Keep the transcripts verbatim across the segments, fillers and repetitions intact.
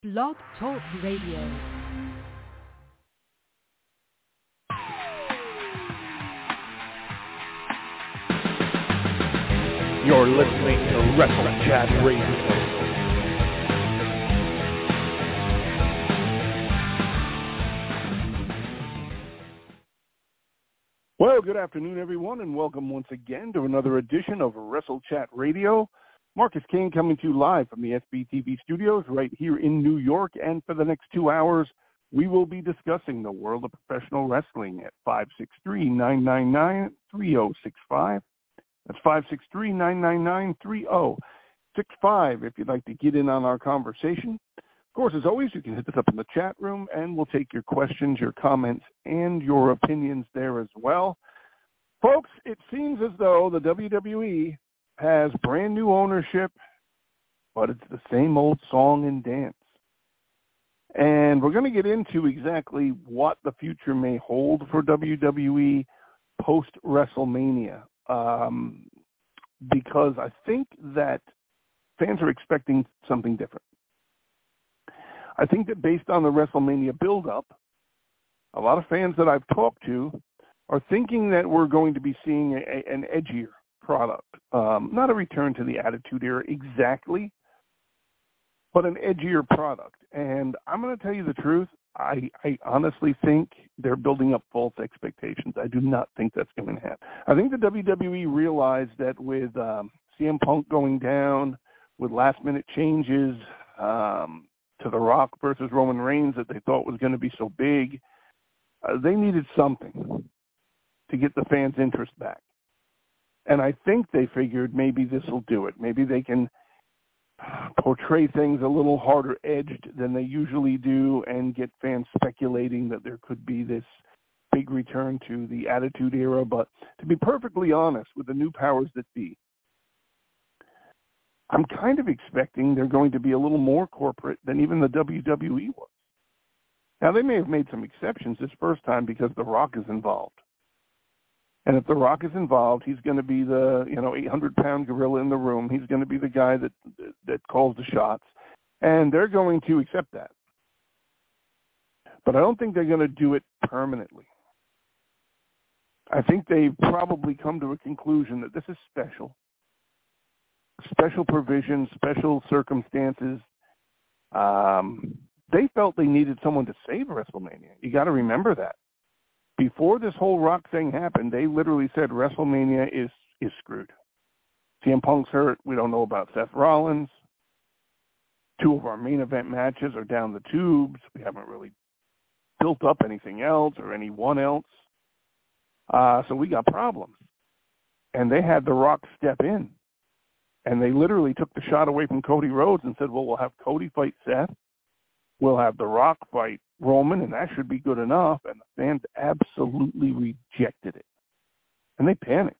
Blog Talk Radio. You're listening to Wrestle Chat Radio. Well, good afternoon, everyone, and welcome once again to another edition of Wrestle Chat Radio. Marcus Kane coming to you live from the S B T V studios right here in New York, and for the next two hours, we will be discussing the world of professional wrestling at five six three, nine nine nine, three oh six five. That's five six three, nine nine nine, three oh six five if you'd like to get in on our conversation. Of course, as always, you can hit us up in the chat room, and we'll take your questions, your comments, and your opinions there as well. Folks, it seems as though the W W E has brand new ownership, but it's the same old song and dance. And we're going to get into exactly what the future may hold for W W E post-WrestleMania. Um, because I think that fans are expecting something different. I think that based on the WrestleMania build-up, a lot of fans that I've talked to are thinking that we're going to be seeing a, a, an edgier product. Um, not a return to the Attitude Era exactly, but an edgier product. And I'm going to tell you the truth. I, I honestly think they're building up false expectations. I do not think that's going to happen. I think the W W E realized that with um, C M Punk going down, with last-minute changes um, to The Rock versus Roman Reigns that they thought was going to be so big, uh, they needed something to get the fans' interest back. And I think they figured maybe this will do it. Maybe they can portray things a little harder edged than they usually do and get fans speculating that there could be this big return to the Attitude Era. But to be perfectly honest, with the new powers that be, I'm kind of expecting they're going to be a little more corporate than even the W W E was. Now, they may have made some exceptions this first time because The Rock is involved. And if The Rock is involved, he's going to be the, you know, eight hundred pound gorilla in the room. He's going to be the guy that that calls the shots. And they're going to accept that. But I don't think they're going to do it permanently. I think they've probably come to a conclusion that this is special. Special provisions, special circumstances. Um, they felt they needed someone to save WrestleMania. You got to remember that. Before this whole Rock thing happened, they literally said WrestleMania is, is screwed. C M Punk's hurt. We don't know about Seth Rollins. Two of our main event matches are down the tubes. We haven't really built up anything else or anyone else. Uh, so we got problems. And they had The Rock step in. And they literally took the shot away from Cody Rhodes and said, well, we'll have Cody fight Seth. We'll have The Rock fight Roman, and that should be good enough. And the fans absolutely rejected it. And they panicked.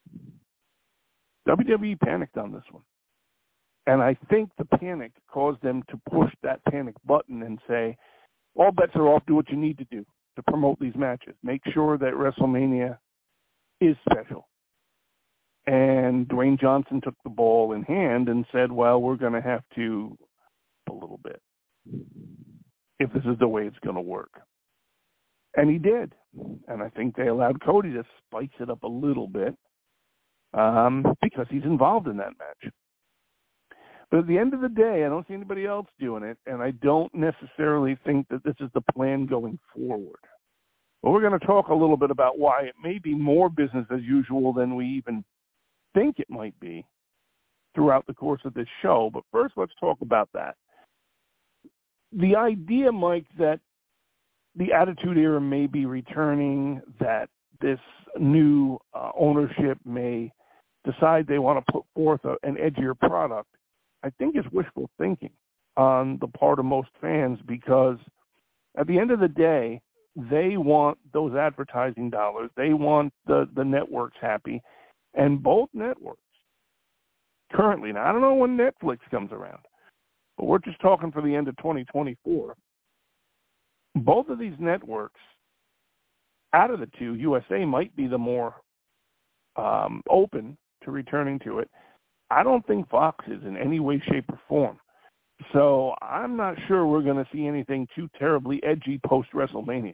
W W E panicked on this one. And I think the panic caused them to push that panic button and say, all bets are off, do what you need to do to promote these matches. Make sure that WrestleMania is special. And Dwayne Johnson took the ball in hand and said, well, we're going to have to a little bit if this is the way it's going to work. And he did. And I think they allowed Cody to spice it up a little bit um, because he's involved in that match. But at the end of the day, I don't see anybody else doing it, and I don't necessarily think that this is the plan going forward. But we're going to talk a little bit about why it may be more business as usual than we even think it might be throughout the course of this show. But first, let's talk about that. The idea, Mike, that the Attitude Era may be returning, that this new uh, ownership may decide they want to put forth a, an edgier product, I think is wishful thinking on the part of most fans, because at the end of the day, they want those advertising dollars. They want the, the networks happy. And both networks currently, now I don't know when Netflix comes around, but we're just talking for the end of twenty twenty-four. Both of these networks, out of the two, U S A might be the more um, open to returning to it. I don't think Fox is in any way, shape, or form. So I'm not sure we're going to see anything too terribly edgy post-WrestleMania.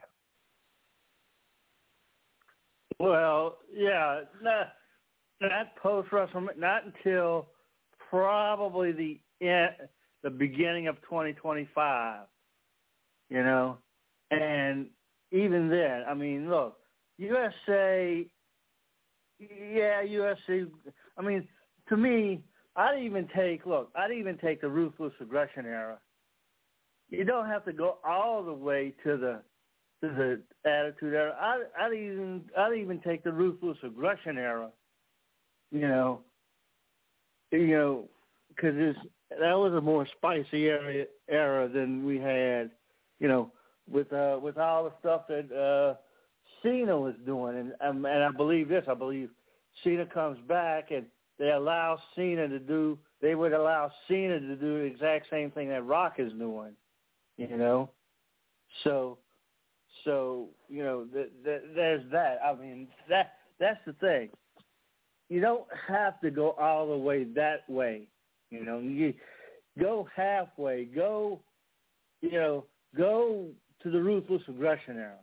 Well, yeah, not, not post-WrestleMania, not until probably the end, the beginning of twenty twenty-five, you know. And even then, I mean, look, U S A, yeah, U S A, I mean, to me, I'd even take, look, I'd even take the Ruthless Aggression era. You don't have to go all the way to the to the Attitude Era. I'd, I'd even I'd even take the Ruthless Aggression era. You know, you know, because that was a more spicy era, era than we had. You know, with uh, with all the stuff that uh, Cena was doing, and um, and I believe this. I believe Cena comes back and they allow Cena to do. They would allow Cena to do the exact same thing that Rock is doing. You know, so. So, you know, th- th- there's that. I mean, that that's the thing. You don't have to go all the way that way. You know, you go halfway. Go, you know, go to the Ruthless Aggression era.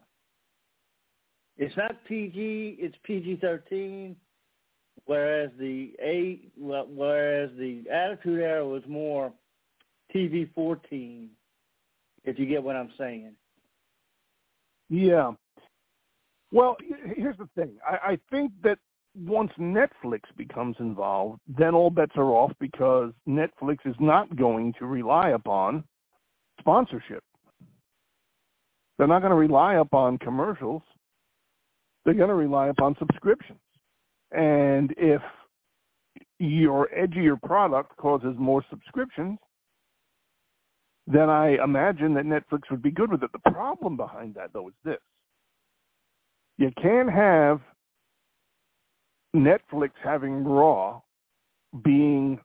It's not P G, it's P G thirteen, whereas the eight, whereas the Attitude Era was more T V fourteen, if you get what I'm saying. Yeah. Well, here's the thing. I, I think that once Netflix becomes involved, then all bets are off because Netflix is not going to rely upon sponsorship. They're not going to rely upon commercials. They're going to rely upon subscriptions. And if your edgier product causes more subscriptions, then I imagine that Netflix would be good with it. The problem behind that, though, is this. You can have Netflix having Raw being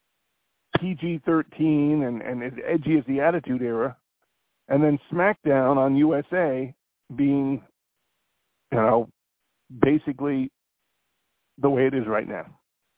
P G thirteen and, and as edgy as the Attitude Era, and then SmackDown on U S A being, you know, basically the way it is right now.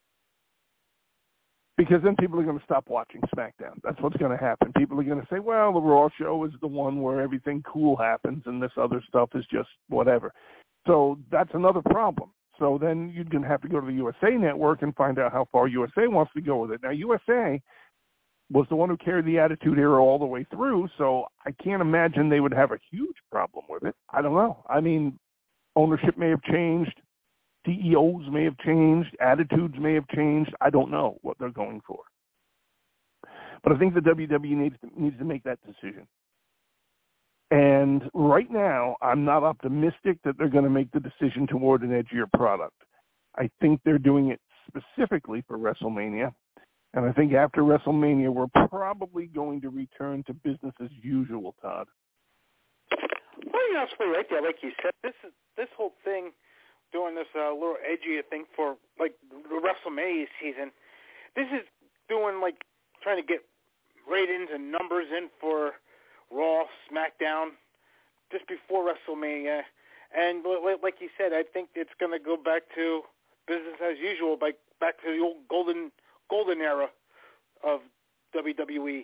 Because then people are going to stop watching SmackDown. That's what's going to happen. People are going to say, well, the Raw show is the one where everything cool happens and this other stuff is just whatever. So that's another problem. So then you're going to have to go to the U S A Network and find out how far U S A wants to go with it. Now, U S A was the one who carried the Attitude Era all the way through, so I can't imagine they would have a huge problem with it. I don't know. I mean, ownership may have changed. C E Os may have changed. Attitudes may have changed. I don't know what they're going for. But I think the W W E needs to, needs to make that decision. And right now, I'm not optimistic that they're going to make the decision toward an edgier product. I think they're doing it specifically for WrestleMania. And I think after WrestleMania, we're probably going to return to business as usual, Todd. Well, you're absolutely right there. Like you said, this is this whole thing, doing this uh, little edgier thing for, like, the WrestleMania season, this is doing, like, trying to get ratings and numbers in for Raw, SmackDown, just before WrestleMania. And like you said, I think it's going to go back to business as usual, like back to the old golden golden era of W W E.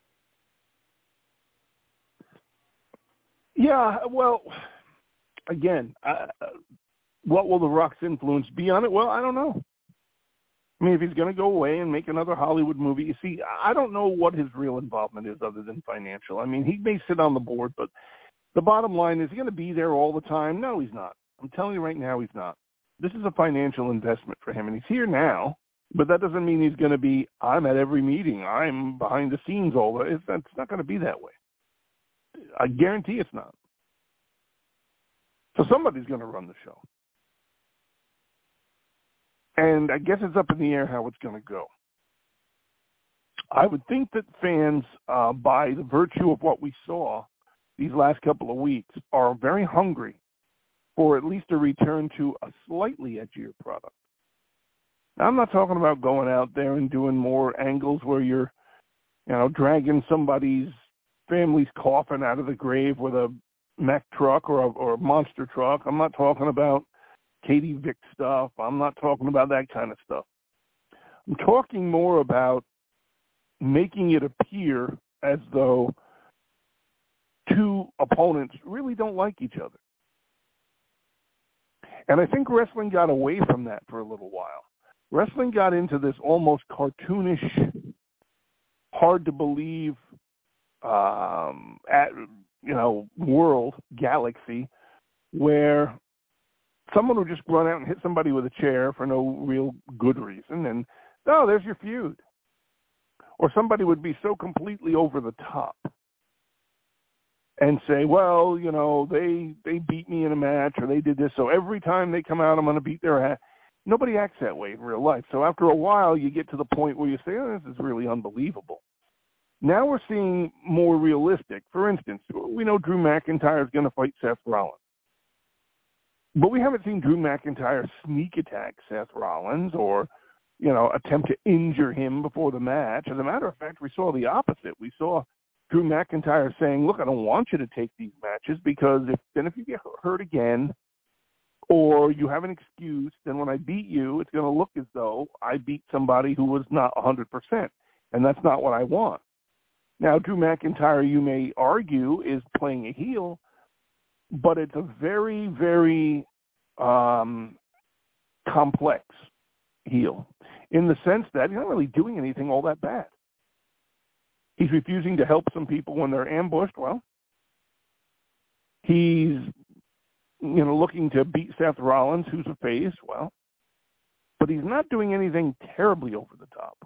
Yeah, well, again, uh, what will The Rock's influence be on it? Well, I don't know. I mean, if he's going to go away and make another Hollywood movie, you see, I don't know what his real involvement is other than financial. I mean, he may sit on the board, but the bottom line is, he going to be there all the time? No, he's not. I'm telling you right now, he's not. This is a financial investment for him, and he's here now, but that doesn't mean he's going to be, I'm at every meeting, I'm behind the scenes all the, it's, it's not going to be that way. I guarantee it's not. So somebody's going to run the show. And I guess it's up in the air how it's going to go. I would think that fans, uh, by the virtue of what we saw these last couple of weeks, are very hungry for at least a return to a slightly edgier product. Now, I'm not talking about going out there and doing more angles where you're, you know, dragging somebody's family's coffin out of the grave with a Mack truck or a, or a monster truck. I'm not talking about Katie Vick stuff. I'm not talking about that kind of stuff. I'm talking more about making it appear as though two opponents really don't like each other. And I think wrestling got away from that for a little while. Wrestling got into this almost cartoonish, hard to believe, um, at, you know, world, galaxy, where someone would just run out and hit somebody with a chair for no real good reason, and, oh, there's your feud. Or somebody would be so completely over the top and say, well, you know, they they beat me in a match, or they did this, so every time they come out, I'm going to beat their ass. Nobody acts that way in real life. So after a while, you get to the point where you say, oh, this is really unbelievable. Now we're seeing more realistic. For instance, we know Drew McIntyre is going to fight Seth Rollins. But we haven't seen Drew McIntyre sneak attack Seth Rollins or, you know, attempt to injure him before the match. As a matter of fact, we saw the opposite. We saw Drew McIntyre saying, look, I don't want you to take these matches because if then if you get hurt again or you have an excuse, then when I beat you, it's going to look as though I beat somebody who was not one hundred percent, and that's not what I want. Now, Drew McIntyre, you may argue, is playing a heel, but it's a very, very um, complex heel in the sense that he's not really doing anything all that bad. He's refusing to help some people when they're ambushed. Well, he's, you know, looking to beat Seth Rollins, who's a face. Well, but he's not doing anything terribly over the top.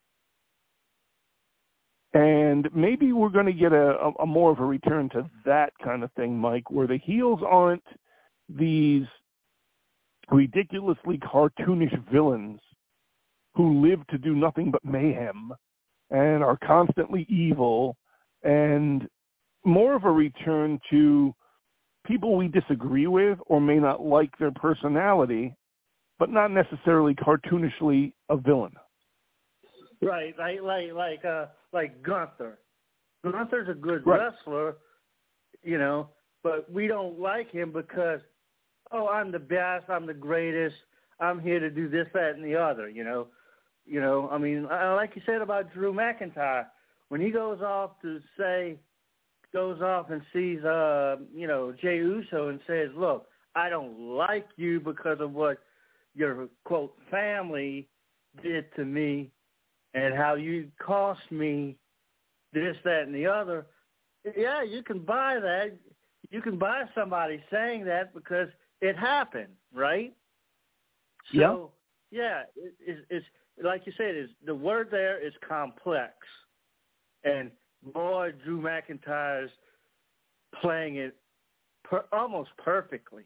And maybe we're going to get a, a, a more of a return to that kind of thing, Mike, where the heels aren't these ridiculously cartoonish villains who live to do nothing but mayhem and are constantly evil, and more of a return to people we disagree with or may not like their personality, but not necessarily cartoonishly a villain. Right, like like like uh like Gunther. Gunther's a good right. wrestler, you know, but we don't like him because, oh, I'm the best, I'm the greatest, I'm here to do this, that, and the other, you know. You know, I mean, like you said about Drew McIntyre, when he goes off to say, goes off and sees, uh, you know, Jey Uso and says, look, I don't like you because of what your, quote, family did to me and how you cost me this, that, and the other. Yeah, you can buy that. You can buy somebody saying that because it happened, right? So, yeah, yeah it, it, it's, like you said, is the word there is complex, and boy, Drew McIntyre's playing it per, almost perfectly.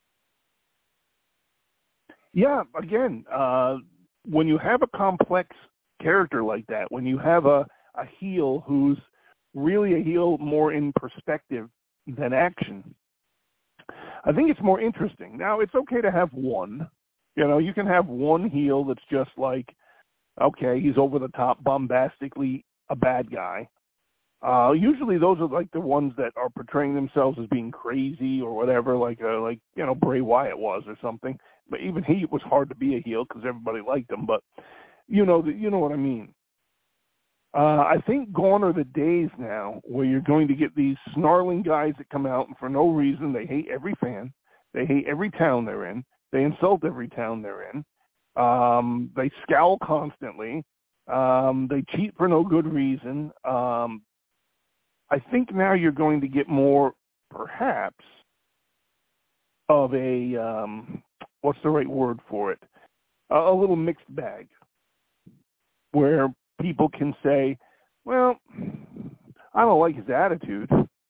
Yeah, again, uh, when you have a complex character like that, when you have a, a heel who's really a heel more in perspective than action, I think it's more interesting. Now, it's okay to have one. You know, you can have one heel that's just like, okay, he's over the top, bombastically a bad guy. Uh, usually those are like the ones that are portraying themselves as being crazy or whatever, like uh, like you know Bray Wyatt was or something. But even he was hard to be a heel because everybody liked him. But you know, the, you know what I mean. Uh, I think gone are the days now where you're going to get these snarling guys that come out and for no reason they hate every fan, they hate every town they're in, they insult every town they're in. Um, they scowl constantly. Um, they cheat for no good reason. Um, I think now you're going to get more, perhaps, of a, um, what's the right word for it? A, a little mixed bag where people can say, well, I don't like his attitude,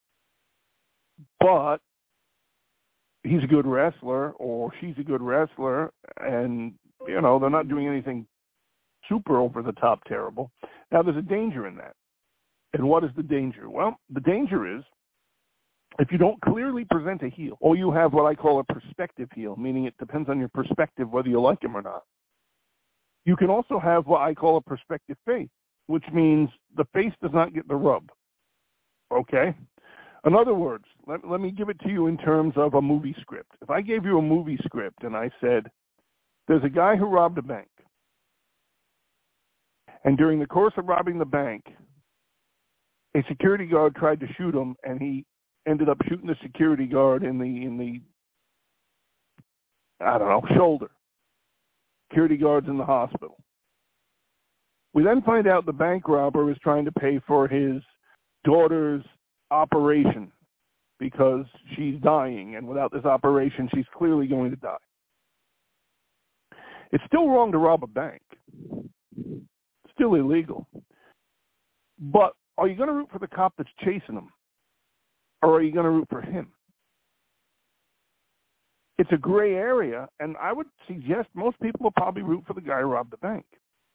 but he's a good wrestler or she's a good wrestler, and you know, they're not doing anything super over-the-top terrible. Now, there's a danger in that. And what is the danger? Well, the danger is if you don't clearly present a heel, or you have what I call a perspective heel, meaning it depends on your perspective whether you like him or not. You can also have what I call a perspective face, which means the face does not get the rub. Okay? In other words, let, let me give it to you in terms of a movie script. If I gave you a movie script and I said, there's a guy who robbed a bank, And during the course of robbing the bank, a security guard tried to shoot him, and he ended up shooting the security guard in the, in the I don't know, shoulder. Security guard's in the hospital. We then find out the bank robber is trying to pay for his daughter's operation because she's dying, and without this operation, she's clearly going to die. It's still wrong to rob a bank. Still illegal. But are you going to root for the cop that's chasing him? Or are you going to root for him? It's a gray area, and I would suggest most people will probably root for the guy who robbed the bank.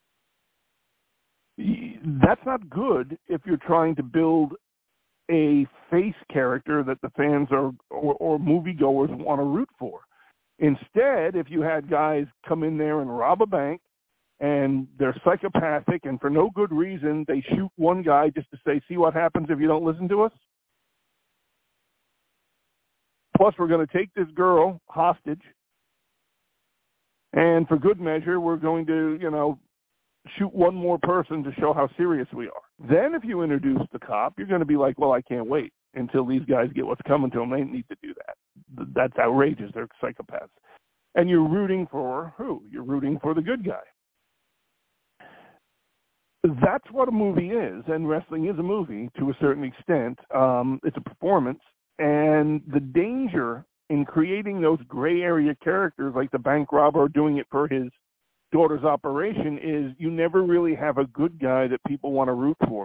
That's not good if you're trying to build a face character that the fans are or, or moviegoers want to root for. Instead, if you had guys come in there and rob a bank, and they're psychopathic, and for no good reason, they shoot one guy just to say, see what happens if you don't listen to us? Plus, we're going to take this girl hostage, and for good measure, we're going to, you know, shoot one more person to show how serious we are. Then if you introduce the cop, you're going to be like, well, I can't wait until these guys get what's coming to them. They need to do that. That's outrageous. They're psychopaths. And you're rooting for who? You're rooting for the good guy. That's what a movie is, and wrestling is a movie to a certain extent. Um, it's a performance, and the danger in creating those gray area characters like the bank robber doing it for his daughter's operation is you never really have a good guy that people want to root for,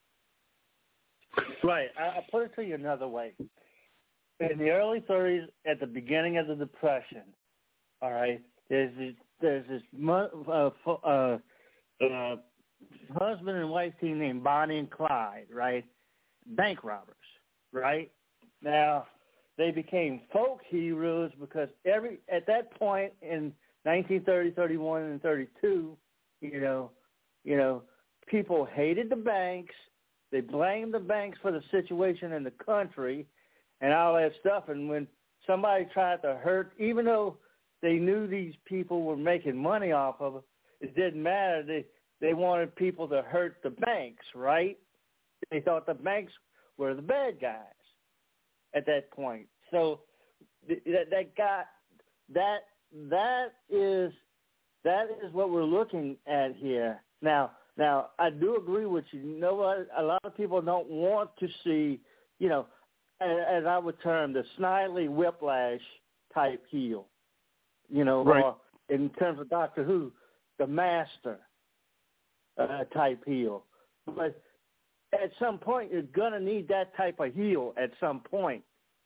Mike. Right. I, I'll put it to you another way. In the early thirties, at the beginning of the Depression, all right, there's this, there's this uh, uh, uh, husband and wife team named Bonnie and Clyde, right? Bank robbers, right? Now, they became folk heroes because every at that point in nineteen thirty, thirty-one, and thirty-two, you know, you know, people hated the banks. They blamed the banks for the situation in the country and all that stuff. And when somebody tried to hurt, even though they knew these people were making money off of it, it didn't matter. They they wanted people to hurt the banks, right? They thought the banks were the bad guys at that point. So that that got that that is that is what we're looking at here. Now now I do agree with you. You know what? A lot of people don't want to see, you know, as I would term the Snidely Whiplash type heel. You know, right. Or in terms of Doctor Who, the Master uh, type heel. But at some point, you're going to need that type of heel at some point.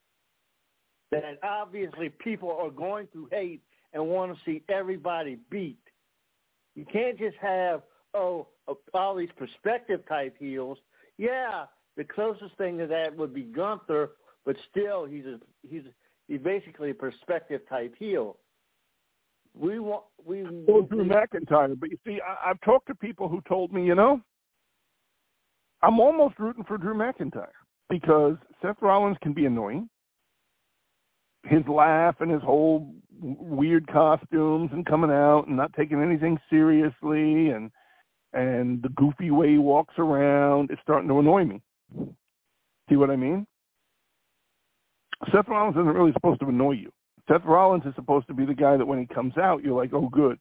That obviously people are going to hate and want to see everybody beat. You can't just have, oh, all these perspective type heels. Yeah, the closest thing to that would be Gunther, but still he's a, he's he's basically a perspective type heel. We want we well, Drew McIntyre, but you see, I, I've talked to people who told me, you know, I'm almost rooting for Drew McIntyre because Seth Rollins can be annoying. His laugh and his whole weird costumes and coming out and not taking anything seriously and and the goofy way he walks around is starting to annoy me. See what I mean? Seth Rollins isn't really supposed to annoy you. Seth Rollins is supposed to be the guy that when he comes out, you're like, oh, good.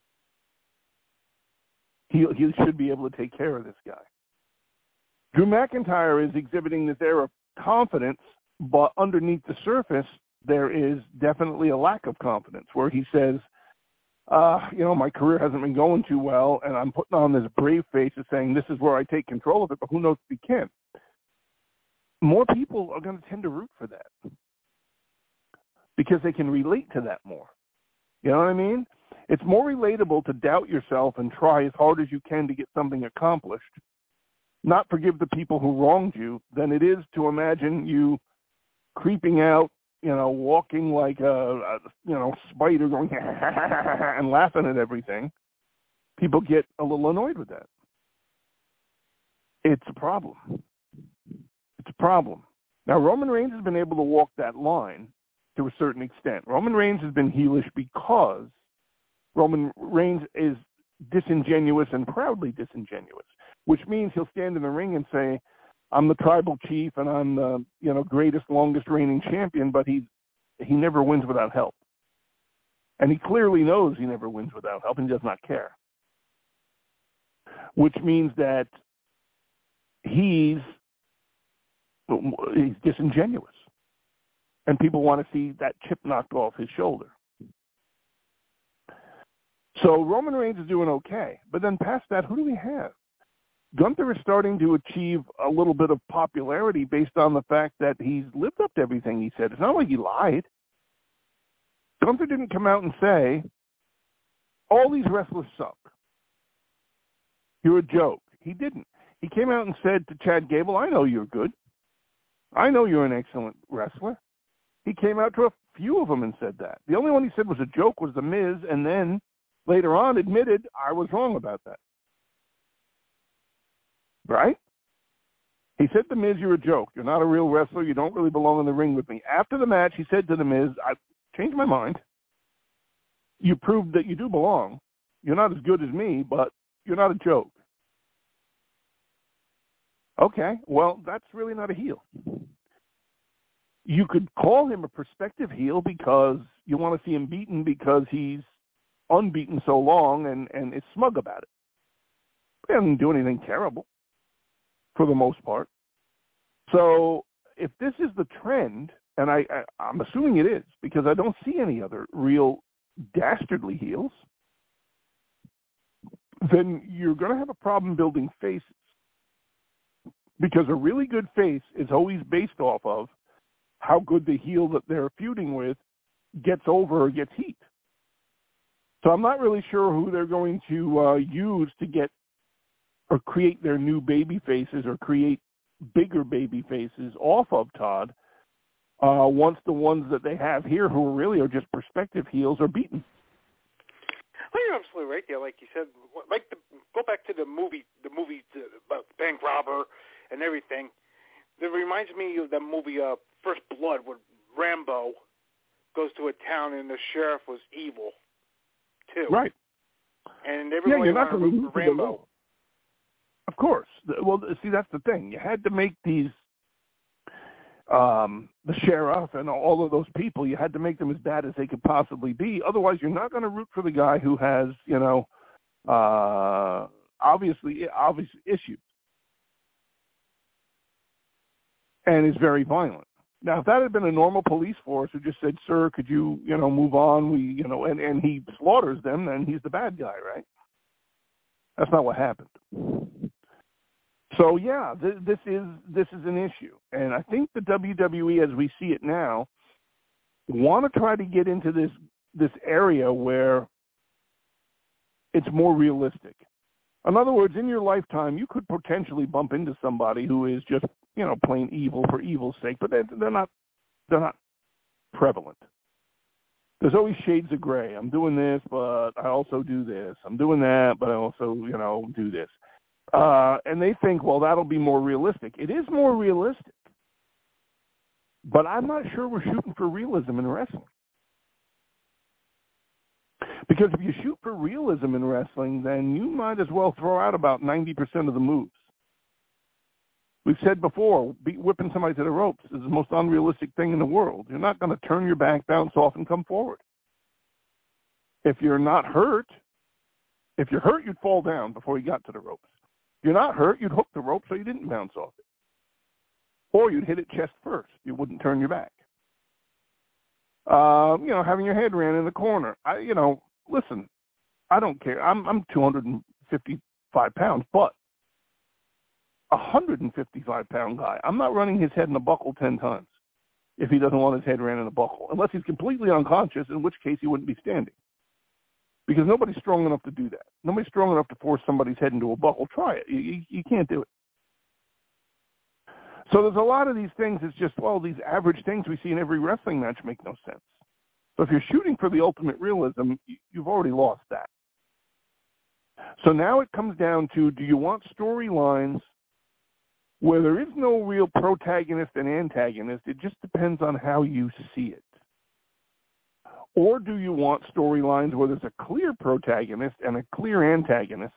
He he should be able to take care of this guy. Drew McIntyre is exhibiting this air of confidence, but underneath the surface, there is definitely a lack of confidence where he says, uh, you know, my career hasn't been going too well, and I'm putting on this brave face of saying this is where I take control of it, but who knows if he can. More people are going to tend to root for that because they can relate to that more. You know what I mean? It's more relatable to doubt yourself and try as hard as you can to get something accomplished, not forgive the people who wronged you, than it is to imagine you creeping out, you know, walking like a, a you know, spider going and laughing at everything. People get a little annoyed with that. It's a problem. It's a problem. Now, Roman Reigns has been able to walk that line to a certain extent. Roman Reigns has been heelish because Roman Reigns is disingenuous and proudly disingenuous, which means he'll stand in the ring and say, I'm the tribal chief and I'm the, you know, greatest, longest reigning champion, but he, he never wins without help. And he clearly knows he never wins without help and he does not care. Which means that he's, he's disingenuous. And people want to see that chip knocked off his shoulder. So Roman Reigns is doing okay. But then past that, who do we have? Gunther is starting to achieve a little bit of popularity based on the fact that he's lived up to everything he said. It's not like he lied. Gunther didn't come out and say, all these wrestlers suck. You're a joke. He didn't. He came out and said to Chad Gable, I know you're good. I know you're an excellent wrestler. He came out to a few of them and said that. The only one he said was a joke was The Miz, and then later on admitted, I was wrong about that. Right? He said to Miz, you're a joke. You're not a real wrestler. You don't really belong in the ring with me. After the match, he said to the Miz, I changed my mind. You proved that you do belong. You're not as good as me, but you're not a joke. Okay, well, that's really not a heel. You could call him a prospective heel because you want to see him beaten because he's unbeaten so long and, and is smug about it. He doesn't do anything terrible for the most part. So if this is the trend, and I, I, I'm assuming it is because I don't see any other real dastardly heels, then you're going to have a problem building faces. Because a really good face is always based off of how good the heel that they're feuding with gets over or gets heat. So I'm not really sure who they're going to uh, use to get or create their new baby faces or create bigger baby faces off of Todd uh, once the ones that they have here who really are just prospective heels are beaten. Well, you're absolutely right there. Like you said, like the, go back to the movie, the movie about the bank robber and everything. It reminds me of that movie, uh, First Blood, where Rambo goes to a town and the sheriff was evil, too. Right. And everybody yeah, you're not wanted to root for Rambo. Of course. Well, see, that's the thing. You had to make these, um, the sheriff and all of those people, you had to make them as bad as they could possibly be. Otherwise, you're not going to root for the guy who has, you know, uh, obviously obvious issues and is very violent. Now, if that had been a normal police force who just said, sir, could you, you know, move on, we, you know, and, and he slaughters them, then he's the bad guy, right? That's not what happened. So, yeah, th- this is this is an issue. And I think the W W E, as we see it now, want to try to get into this this area where it's more realistic. In other words, in your lifetime, you could potentially bump into somebody who is just, you know, plain evil for evil's sake, but they're, they're not they're not prevalent. There's always shades of gray. I'm doing this, but I also do this. I'm doing that, but I also, you know, do this. Uh, and they think, well, that'll be more realistic. It is more realistic. But I'm not sure we're shooting for realism in wrestling. Because if you shoot for realism in wrestling, then you might as well throw out about ninety percent of the moves. We've said before, be, whipping somebody to the ropes is the most unrealistic thing in the world. You're not going to turn your back, bounce off, and come forward. If you're not hurt, if you're hurt, you'd fall down before you got to the ropes. If you're not hurt, you'd hook the rope so you didn't bounce off it. Or you'd hit it chest first. You wouldn't turn your back. Uh, you know, having your head ran in the corner. I, you know, listen, I don't care. I'm I'm two hundred fifty-five pounds, but a one hundred fifty-five pound guy, I'm not running his head in a buckle ten times if he doesn't want his head ran in a buckle, unless he's completely unconscious, in which case he wouldn't be standing. Because nobody's strong enough to do that. Nobody's strong enough to force somebody's head into a buckle. Try it. You, you, you can't do it. So there's a lot of these things. It's just, well, these average things we see in every wrestling match make no sense. So if you're shooting for the ultimate realism, you've already lost that. So now it comes down to, do you want storylines where there is no real protagonist and antagonist? It just depends on how you see it. Or do you want storylines where there's a clear protagonist and a clear antagonist,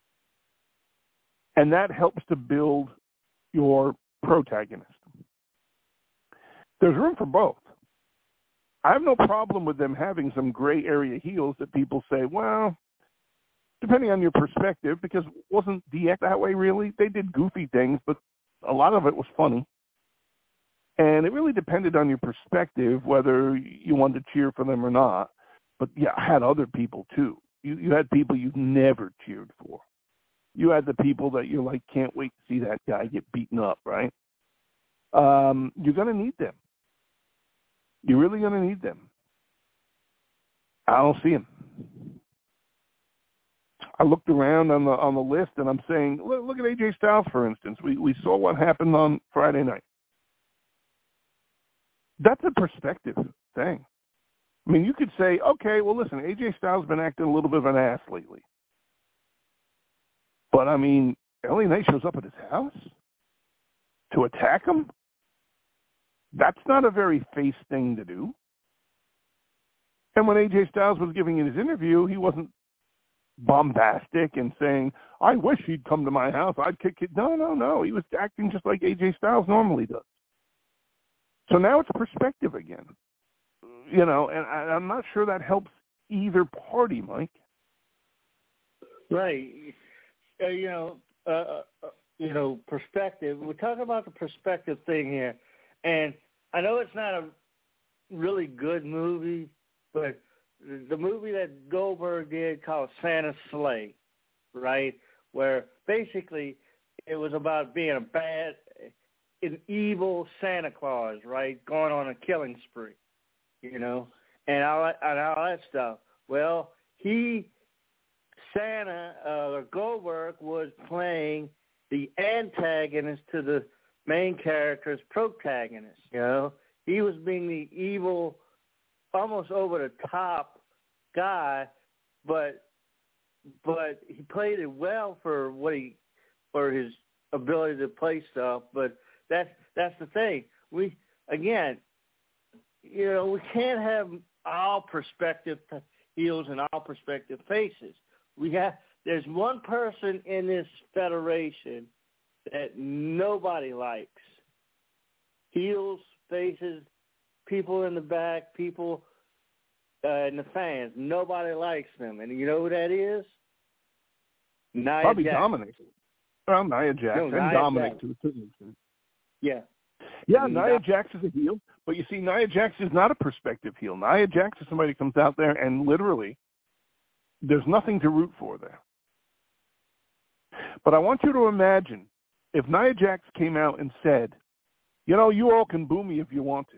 and that helps to build your protagonist? There's room for both. I have no problem with them having some gray area heels that people say, well, depending on your perspective, because wasn't D X that way really? They did goofy things, but a lot of it was funny. And it really depended on your perspective whether you wanted to cheer for them or not. But yeah, I had other people too. You you had people you never cheered for. You had the people that you're like, can't wait to see that guy get beaten up, right? Um, you're going to need them. You're really going to need them. I don't see them. I looked around on the on the list, and I'm saying, look, look at A J Styles, for instance. We we saw what happened on Friday night. That's a perspective thing. I mean, you could say, okay, well, listen, A J Styles has been acting a little bit of an ass lately. But, I mean, L A Knight shows up at his house to attack him? That's not a very face thing to do. And when A J Styles was giving his interview, he wasn't bombastic and saying, I wish he'd come to my house. I'd kick it. No, no, no. He was acting just like A J Styles normally does. So now it's perspective again. You know, and I, I'm not sure that helps either party, Mike. Right. Uh, you know, uh, uh, you know, perspective. We're talking about the perspective thing here. And I know it's not a really good movie, but the movie that Goldberg did called Santa's Slay, right, where basically it was about being a bad, an evil Santa Claus, right, going on a killing spree, you know, and all that, and all that stuff. Well, he, Santa, uh, Goldberg was playing the antagonist to the main character's protagonist, you know. He was being the evil, almost over-the-top guy, but but he played it well for what he, for his ability to play stuff. But that's that's the thing. We again, you know, we can't have all perspective heels and all perspective faces. We have there's one person in this federation that nobody likes. Heels, faces, people in the back, people uh, and the fans. Nobody likes them. And you know who that is? Nia Probably Jax. Dominic. Well, Nia Jax No, and Nia Dominic Jax. to a certain extent. Yeah. Yeah, And Nia Dom- Jax is a heel, but you see, Nia Jax is not a perspective heel. Nia Jax is somebody who comes out there and literally there's nothing to root for there. But I want you to imagine if Nia Jax came out and said, you know, you all can boo me if you want to.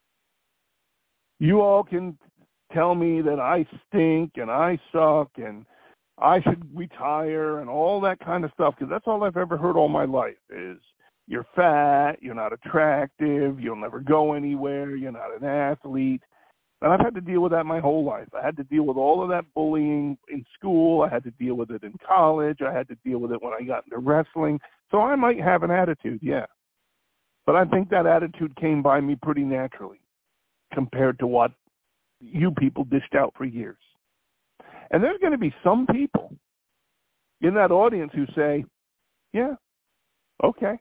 You all can tell me that I stink and I suck and I should retire and all that kind of stuff, because that's all I've ever heard all my life is you're fat, you're not attractive, you'll never go anywhere, you're not an athlete. And I've had to deal with that my whole life. I had to deal with all of that bullying in school. I had to deal with it in college. I had to deal with it when I got into wrestling. So I might have an attitude, yeah. But I think that attitude came by me pretty naturally compared to what you people dished out for years. And there's going to be some people in that audience who say, yeah, okay,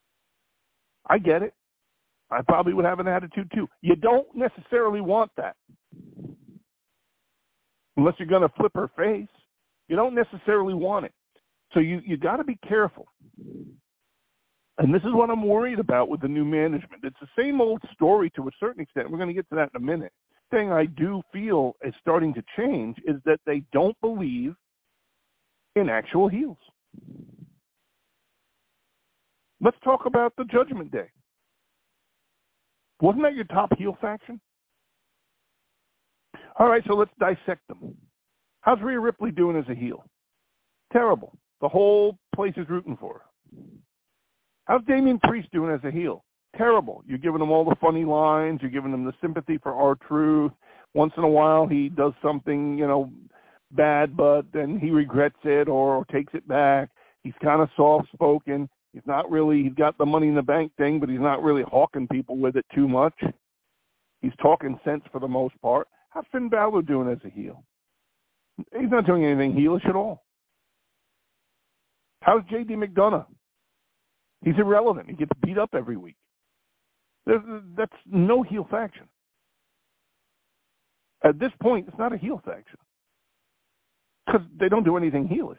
I get it. I probably would have an attitude too. You don't necessarily want that. Unless you're going to flip her face. You don't necessarily want it. So you, you got to be careful. And this is what I'm worried about with the new management. It's the same old story to a certain extent. We're going to get to that in a minute. The thing I do feel is starting to change is that they don't believe in actual heels. Let's talk about the Judgment Day. Wasn't that your top heel faction? All right, so let's dissect them. How's Rhea Ripley doing as a heel? Terrible. The whole place is rooting for her. How's Damian Priest doing as a heel? Terrible. You're giving him all the funny lines. You're giving him the sympathy for R-Truth. Once in a while he does something, you know, bad, but then he regrets it or, or takes it back. He's kind of soft-spoken. He's not really, he's got the money in the bank thing, but he's not really hawking people with it too much. He's talking sense for the most part. How's Finn Balor doing as a heel? He's not doing anything heelish at all. How's J D McDonough? He's irrelevant. He gets beat up every week. There's, that's no heel faction. At this point, it's not a heel faction because they don't do anything heelish.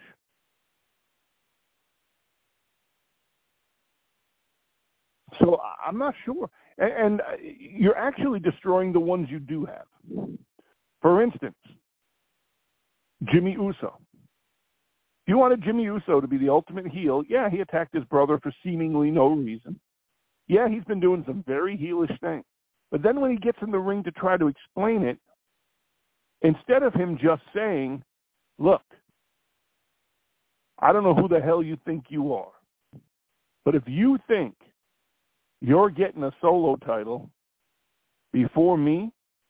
So I'm not sure. And you're actually destroying the ones you do have. For instance, Jimmy Uso. If you wanted Jimmy Uso to be the ultimate heel, yeah, he attacked his brother for seemingly no reason. Yeah, he's been doing some very heelish things. But then when he gets in the ring to try to explain it, instead of him just saying, look, I don't know who the hell you think you are, but if you think you're getting a solo title before me,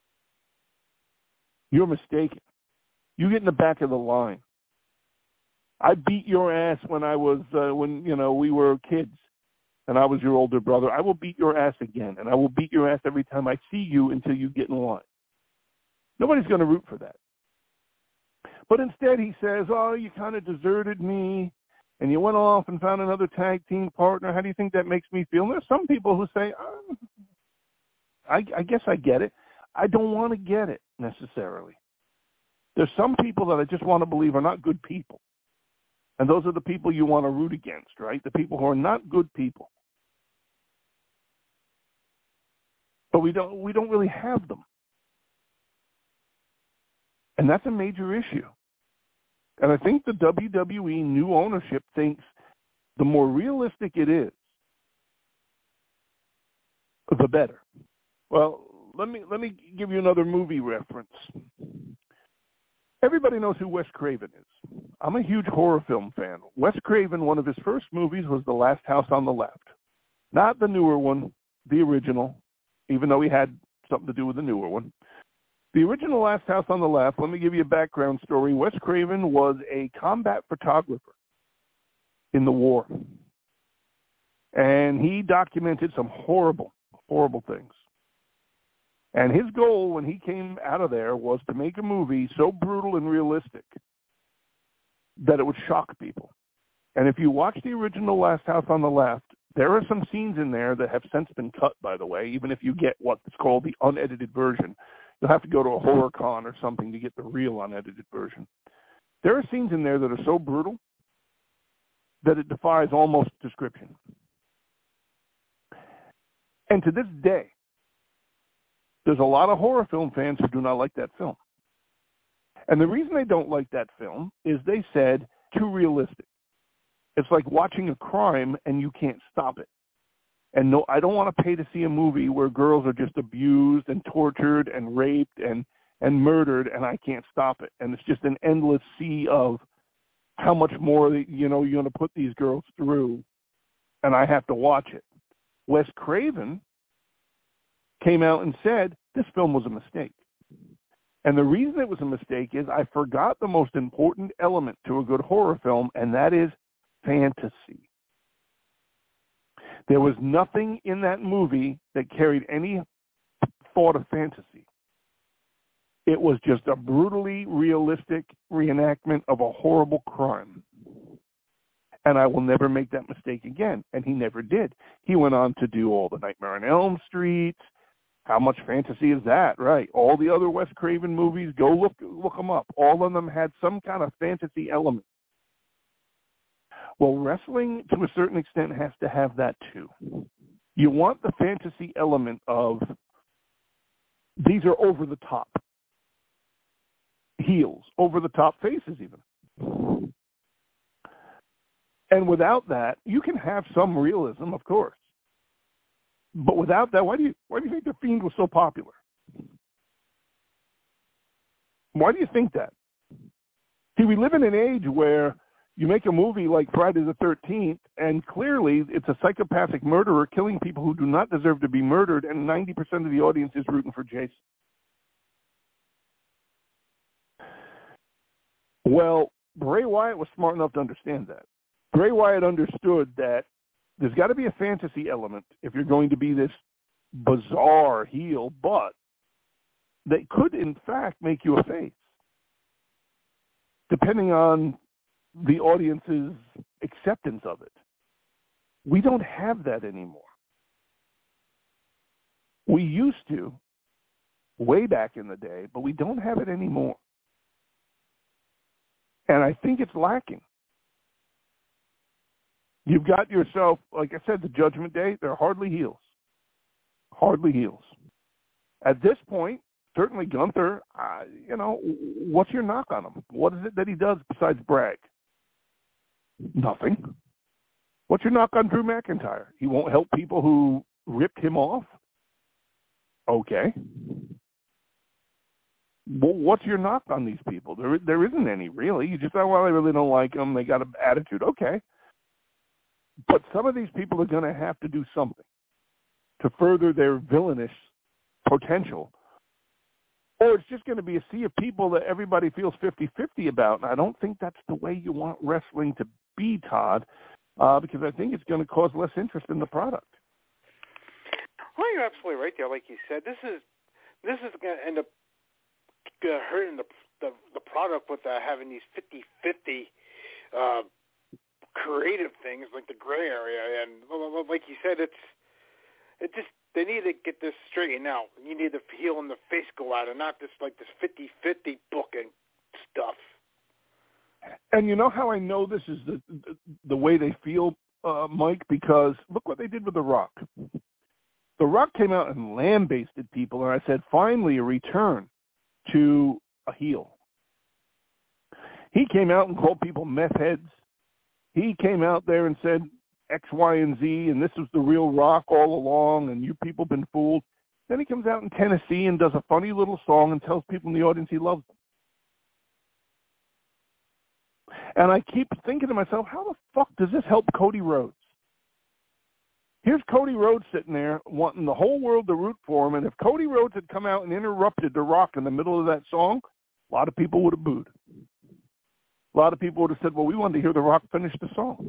you're mistaken. You get in the back of the line. I beat your ass when I was, uh, when, you know, we were kids and I was your older brother. I will beat your ass again, and I will beat your ass every time I see you until you get in line. Nobody's going to root for that. But instead he says, oh, you kind of deserted me, and you went off and found another tag team partner. How do you think that makes me feel? And there's some people who say, oh, I, I guess I get it. I don't want to get it necessarily. There's some people that I just want to believe are not good people. And those are the people you want to root against, right? The people who are not good people. But we don't we don't really have them. And that's a major issue. And I think the W W E new ownership thinks the more realistic it is, the better. Well, let me let me give you another movie reference. Everybody knows who Wes Craven is. I'm a huge horror film fan. Wes Craven, one of his first movies was The Last House on the Left. Not the newer one, the original, even though he had something to do with the newer one. The original Last House on the Left, let me give you a background story. Wes Craven was a combat photographer in the war. And he documented some horrible, horrible things. And his goal when he came out of there was to make a movie so brutal and realistic that it would shock people. And if you watch the original Last House on the Left, there are some scenes in there that have since been cut, by the way, even if you get what's called the unedited version. You'll have to go to a horror con or something to get the real unedited version. There are scenes in there that are so brutal that it defies almost description. And to this day, there's a lot of horror film fans who do not like that film. And the reason they don't like that film is they said, too realistic. It's like watching a crime and you can't stop it. And no, I don't want to pay to see a movie where girls are just abused and tortured and raped and, and murdered, and I can't stop it. And it's just an endless sea of how much more, you know, you're going to put these girls through, and I have to watch it. Wes Craven came out and said, this film was a mistake. And the reason it was a mistake is I forgot the most important element to a good horror film, and that is fantasy. There was nothing in that movie that carried any thought of fantasy. It was just a brutally realistic reenactment of a horrible crime. And I will never make that mistake again. And he never did. He went on to do all the Nightmare on Elm Street. How much fantasy is that, right? All the other Wes Craven movies, go look look them up. All of them had some kind of fantasy element. Well, wrestling, to a certain extent, has to have that too. You want the fantasy element of these are over-the-top heels, over-the-top faces even. And without that, you can have some realism, of course. But without that, why do you why do you think The Fiend was so popular? Why do you think that? See, we live in an age where you make a movie like Friday the thirteenth, and clearly it's a psychopathic murderer killing people who do not deserve to be murdered, and ninety percent of the audience is rooting for Jason. Well, Bray Wyatt was smart enough to understand that. Bray Wyatt understood that there's got to be a fantasy element if you're going to be this bizarre heel, but that could, in fact, make you a face, depending on the audience's acceptance of it. We don't have that anymore. We used to, way back in the day, but we don't have it anymore. And I think it's lacking. You've got yourself, like I said, the Judgment Day, they're hardly heels. Hardly heels. At this point, certainly Gunther, uh, you know, what's your knock on him? What is it that he does besides brag? Nothing. What's your knock on Drew McIntyre? He won't help people who ripped him off? Okay. Well, what's your knock on these people? There, there isn't any, really. You just say, well, I really don't like them. They got an attitude. Okay. But some of these people are going to have to do something to further their villainous potential. Or it's just going to be a sea of people that everybody feels fifty-fifty about. And I don't think that's the way you want wrestling to be, Todd, uh, because I think it's going to cause less interest in the product. Well, you're absolutely right there. Like you said, this is this is going to end up uh, hurting the, the the product with uh, having these fifty-fifty uh, creative things like the gray area. And like you said, it's it just they need to get this straightened out. You need the heel and the face go out, and not this like this fifty-fifty booking stuff. And you know how I know this is the the, the way they feel, uh, Mike? Because look what they did with The Rock. The Rock came out and lambasted people, and I said, finally, a return to a heel. He came out and called people meth heads. He came out there and said X, Y, and Z, and this was the real Rock all along, and you people been fooled. Then he comes out in Tennessee and does a funny little song and tells people in the audience he loves them. And I keep thinking to myself, how the fuck does this help Cody Rhodes? Here's Cody Rhodes sitting there wanting the whole world to root for him, and if Cody Rhodes had come out and interrupted The Rock in the middle of that song, a lot of people would have booed. A lot of people would have said, well, we wanted to hear The Rock finish the song.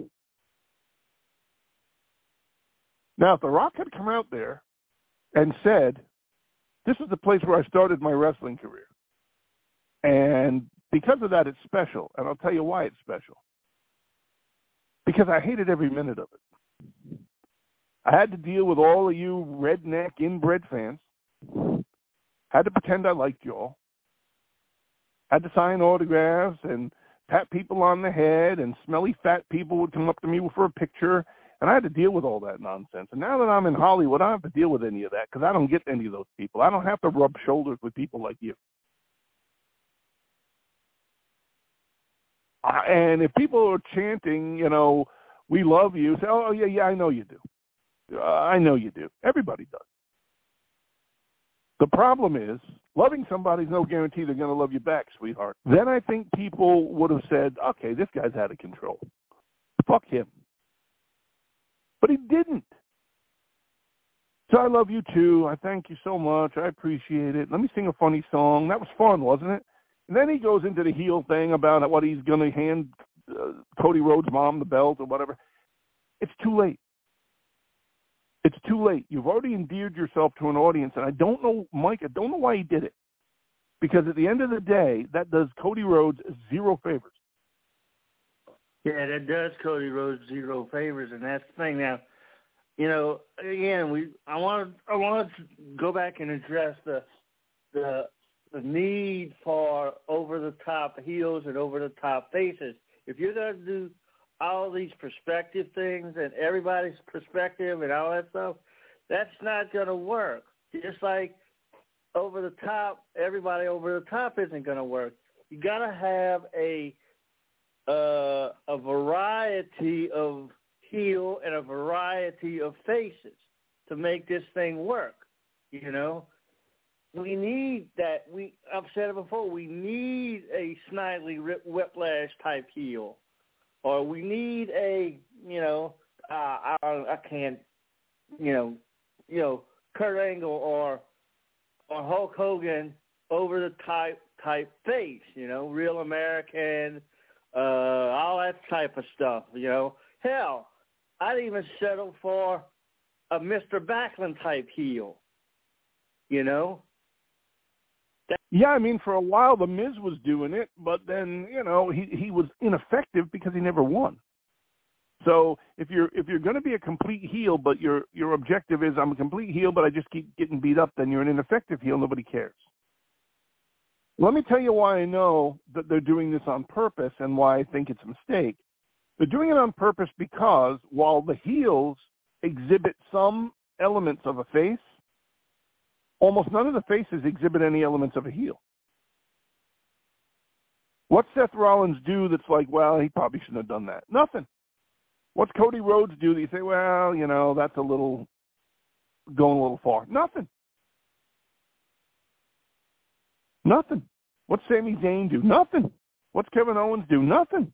Now, if The Rock had come out there and said, this is the place where I started my wrestling career, and because of that, it's special, and I'll tell you why it's special. Because I hated every minute of it. I had to deal with all of you redneck inbred fans. Had to pretend I liked you all. Had to sign autographs and pat people on the head, and smelly fat people would come up to me for a picture, and I had to deal with all that nonsense. And now that I'm in Hollywood, I don't have to deal with any of that because I don't get any of those people. I don't have to rub shoulders with people like you. Uh, and if people are chanting, you know, we love you, say, oh, yeah, yeah, I know you do. Uh, I know you do. Everybody does. The problem is, loving somebody's no guarantee they're going to love you back, sweetheart. Then I think people would have said, okay, this guy's out of control. Fuck him. But he didn't. So I love you too. I thank you so much. I appreciate it. Let me sing a funny song. That was fun, wasn't it? And then he goes into the heel thing about what he's going to hand uh, Cody Rhodes' mom the belt or whatever. It's too late. It's too late. You've already endeared yourself to an audience, and I don't know, Mike, I don't know why he did it. Because at the end of the day, that does Cody Rhodes zero favors. Yeah, that does Cody Rhodes zero favors, and that's the thing. Now, you know, again, we I want I want to go back and address the the the need for over the top heels and over the top faces. If you're going to do all these perspective things and everybody's perspective and all that stuff, that's not going to work. Just like over the top, everybody over the top isn't going to work. You got to have a uh, a variety of heel and a variety of faces to make this thing work. You know, we need that. We I've said it before. We need a Snidely Whiplash type heel. Or we need a, you know, uh, I, I can't, you know, you know, Kurt Angle or or Hulk Hogan over the type type face, you know, Real American, uh, all that type of stuff, you know. Hell, I'd even settle for a Mister Backlund type heel, you know. Yeah, I mean, for a while, The Miz was doing it, but then, you know, he, he was ineffective because he never won. So if you're if you're going to be a complete heel, but your your objective is I'm a complete heel, but I just keep getting beat up, then you're an ineffective heel. Nobody cares. Let me tell you why I know that they're doing this on purpose and why I think it's a mistake. They're doing it on purpose because while the heels exhibit some elements of a face, almost none of the faces exhibit any elements of a heel. What's Seth Rollins do that's like, well, he probably shouldn't have done that? Nothing. What's Cody Rhodes do that you say, well, you know, that's a little, going a little far? Nothing. Nothing. What's Sami Zayn do? Nothing. What's Kevin Owens do? Nothing.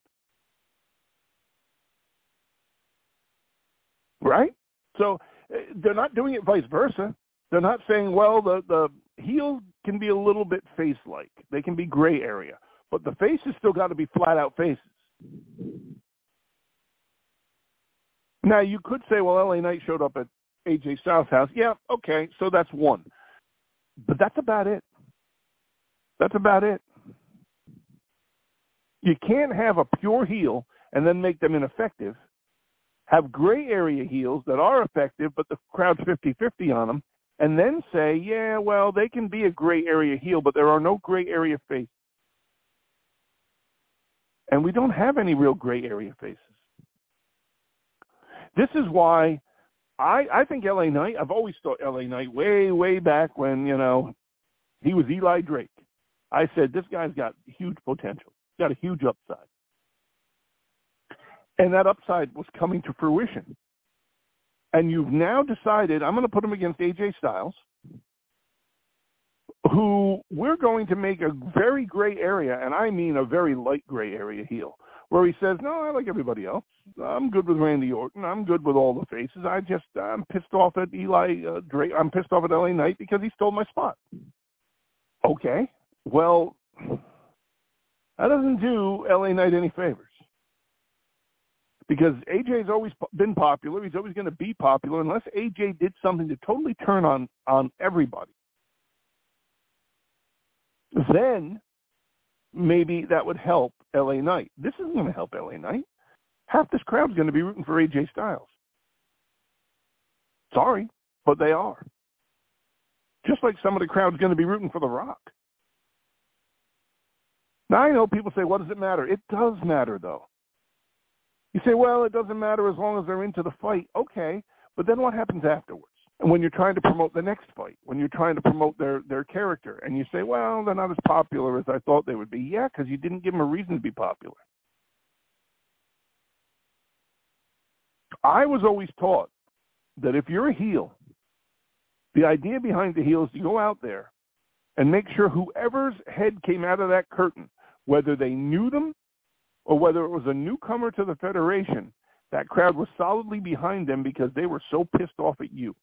Right? So they're not doing it vice versa. They're not saying, well, the, the heel can be a little bit face-like. They can be gray area. But the face has still got to be flat-out faces. Now, you could say, well, L A Knight showed up at A J Styles' house. Yeah, okay, so that's one. But that's about it. That's about it. You can't have a pure heel and then make them ineffective, have gray area heels that are effective, but the crowd's fifty-fifty on them, and then say, yeah, well, they can be a gray area heel, but there are no gray area faces. And we don't have any real gray area faces. This is why I, I think L A Knight, I've always thought L A Knight way, way back when, you know, he was Eli Drake. I said, this guy's got huge potential. He's got a huge upside. And that upside was coming to fruition. And you've now decided, I'm going to put him against A J Styles, who we're going to make a very gray area, and I mean a very light gray area heel, where he says, no, I like everybody else. I'm good with Randy Orton. I'm good with all the faces. I just, I'm pissed off at Eli uh, Drake. I'm pissed off at L A Knight because he stole my spot. Okay. Well, that doesn't do L A Knight any favors. Because A J's always been popular. He's always going to be popular unless A J did something to totally turn on, on everybody. Then maybe that would help L A Knight. This isn't going to help L A Knight. Half this crowd's going to be rooting for A J Styles. Sorry, but they are. Just like some of the crowd's going to be rooting for The Rock. Now, I know people say, what does it matter? It does matter, though. You say, well, it doesn't matter as long as they're into the fight. Okay, but then what happens afterwards? And when you're trying to promote the next fight, when you're trying to promote their, their character, and you say, well, they're not as popular as I thought they would be. Yeah, because you didn't give them a reason to be popular. I was always taught that if you're a heel, the idea behind the heel is to go out there and make sure whoever's head came out of that curtain, whether they knew them or whether it was a newcomer to the Federation, that crowd was solidly behind them because they were so pissed off at you.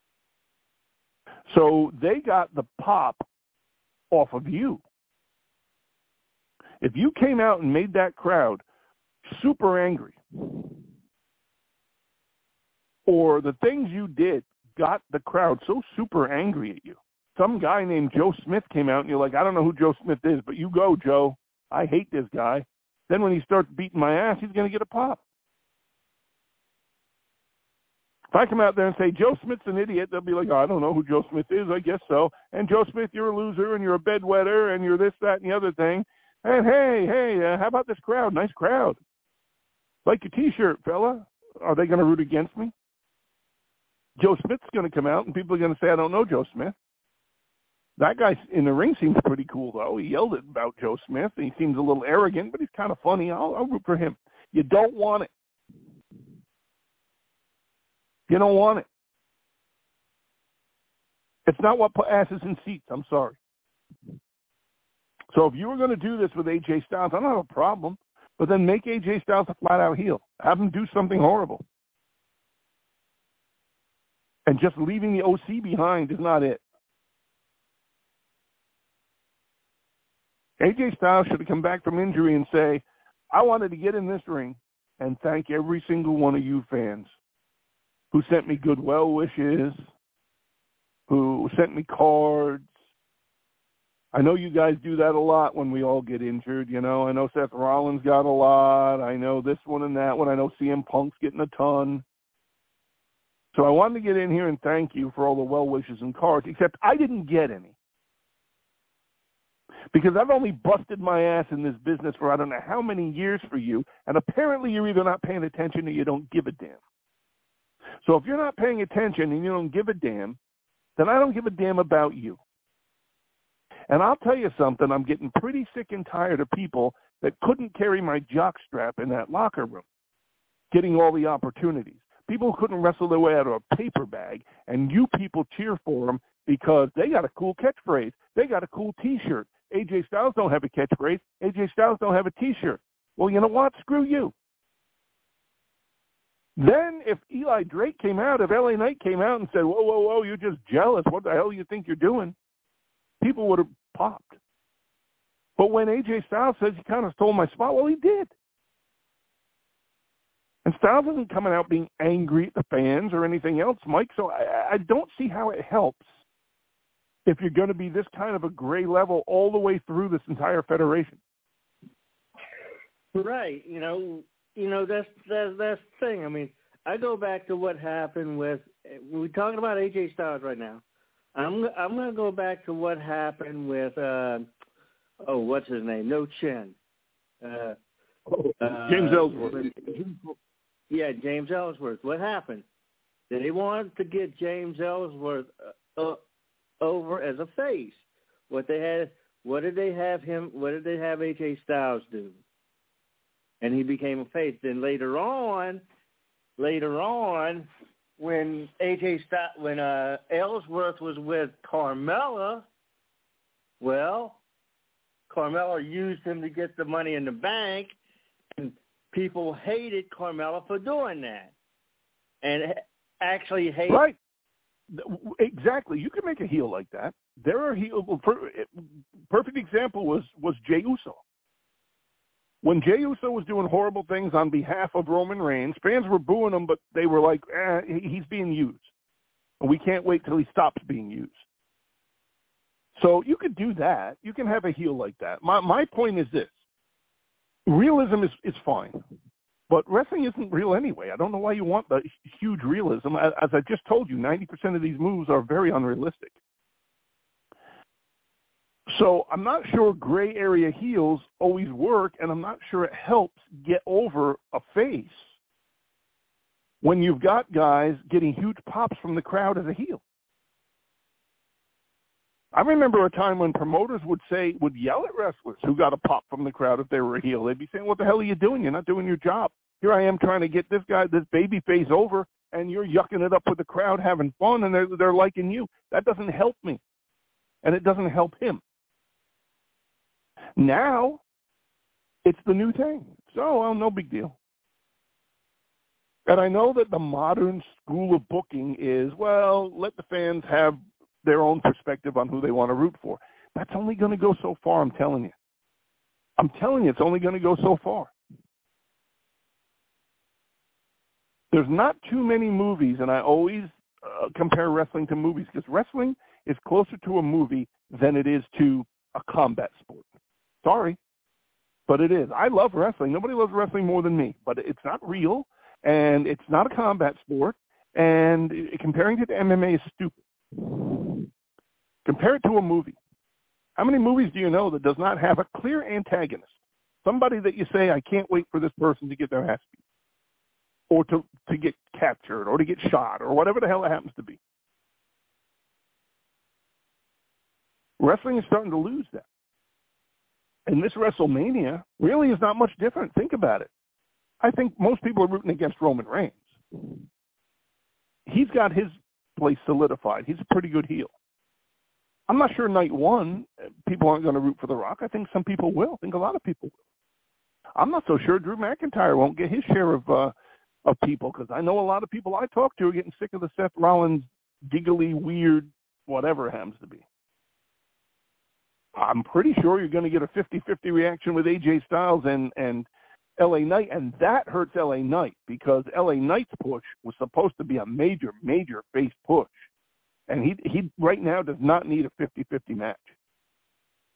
So they got the pop off of you. If you came out and made that crowd super angry, or the things you did got the crowd so super angry at you, some guy named Joe Smith came out and you're like, I don't know who Joe Smith is, but you go, Joe. I hate this guy. Then when he starts beating my ass, he's going to get a pop. If I come out there and say, Joe Smith's an idiot, they'll be like, oh, I don't know who Joe Smith is. I guess so. And Joe Smith, you're a loser, and you're a bedwetter, and you're this, that, and the other thing. And hey, hey, uh, how about this crowd? Nice crowd. Like your T-shirt, fella. Are they going to root against me? Joe Smith's going to come out, and people are going to say, I don't know Joe Smith. That guy in the ring seems pretty cool, though. He yelled about Joe Smith, and he seems a little arrogant, but he's kind of funny. I'll, I'll root for him. You don't want it. You don't want it. It's not what put asses in seats. I'm sorry. So if you were going to do this with A J Styles, I don't have a problem. But then make A J Styles a flat-out heel. Have him do something horrible. And just leaving the O C behind is not it. A J Styles should have come back from injury and say, I wanted to get in this ring and thank every single one of you fans who sent me good well wishes, who sent me cards, I know you guys do that a lot when we all get injured. You know, I know Seth Rollins got a lot. I know this one and that one. I know C M Punk's getting a ton. So I wanted to get in here and thank you for all the well wishes and cards, except I didn't get any. Because I've only busted my ass in this business for I don't know how many years for you, and apparently you're either not paying attention or you don't give a damn. So if you're not paying attention and you don't give a damn, then I don't give a damn about you. And I'll tell you something, I'm getting pretty sick and tired of people that couldn't carry my jockstrap in that locker room, getting all the opportunities. People who couldn't wrestle their way out of a paper bag, and you people cheer for them because they got a cool catchphrase. They got a cool T-shirt. A J Styles don't have a catchphrase. A J Styles don't have a T-shirt. Well, you know what? Screw you. Then if Eli Drake came out, if L A Knight came out and said, whoa, whoa, whoa, you're just jealous. What the hell do you think you're doing? People would have popped. But when A J Styles says he kind of stole my spot, well, he did. And Styles isn't coming out being angry at the fans or anything else, Mike, so I, I don't see how it helps if you're going to be this kind of a gray level all the way through this entire federation. Right. You know, you know that's, that's, that's the thing. I mean, I go back to what happened with – we're talking about A J Styles right now. I'm I'm going to go back to what happened with, uh, oh, what's his name? No Chin. Uh, uh, James Ellsworth. Yeah, James Ellsworth. What happened? They wanted to get James Ellsworth uh, uh, over as a face. What they had, what did they have him? What did they have A J Styles do? And he became a face. Then later on, later on, when A J Styles, when uh, Ellsworth was with Carmella, well, Carmella used him to get the Money in the Bank, and people hated Carmella for doing that, and actually hated. Right. Exactly. You can make a heel like that. There are heel. Perfect example was was Jey Uso. When Jey Uso was doing horrible things on behalf of Roman Reigns, fans were booing him, but they were like, eh, he's being used. And we can't wait till he stops being used. So you could do that. You can have a heel like that. My my point is this. Realism is, is fine. But wrestling isn't real anyway. I don't know why you want the huge realism. As I just told you, ninety percent of these moves are very unrealistic. So I'm not sure gray area heels always work, and I'm not sure it helps get over a face when you've got guys getting huge pops from the crowd as a heel. I remember a time when promoters would say, would yell at wrestlers who got a pop from the crowd if they were a heel. They'd be saying, what the hell are you doing? You're not doing your job. Here I am trying to get this guy, this baby face over, and you're yucking it up with the crowd having fun, and they're, they're liking you. That doesn't help me, and it doesn't help him. Now, it's the new thing. So, well, no big deal. And I know that the modern school of booking is, well, let the fans have their own perspective on who they want to root for. That's only going to go so far, I'm telling you. I'm telling you, it's only going to go so far. There's not too many movies, and I always uh, compare wrestling to movies, because wrestling is closer to a movie than it is to a combat sport. Sorry, but it is. I love wrestling. Nobody loves wrestling more than me, but it's not real, and it's not a combat sport, and comparing it to M M A is stupid. Compare it to a movie. How many movies do you know that does not have a clear antagonist? Somebody that you say, I can't wait for this person to get their ass beat, or to, to get captured, or to get shot, or whatever the hell it happens to be. Wrestling is starting to lose that. And this WrestleMania really is not much different. Think about it. I think most people are rooting against Roman Reigns. He's got his place solidified. He's a pretty good heel. I'm not sure night one people aren't going to root for The Rock. I think some people will. I think a lot of people will. I'm not so sure Drew McIntyre won't get his share of uh, of people, because I know a lot of people I talk to are getting sick of the Seth Rollins giggly, weird, whatever it happens to be. I'm pretty sure you're going to get a fifty-fifty reaction with A J Styles and, and L A Knight, and that hurts L A Knight, because L A Knight's push was supposed to be a major, major face push. And he he right now does not need a fifty-fifty match.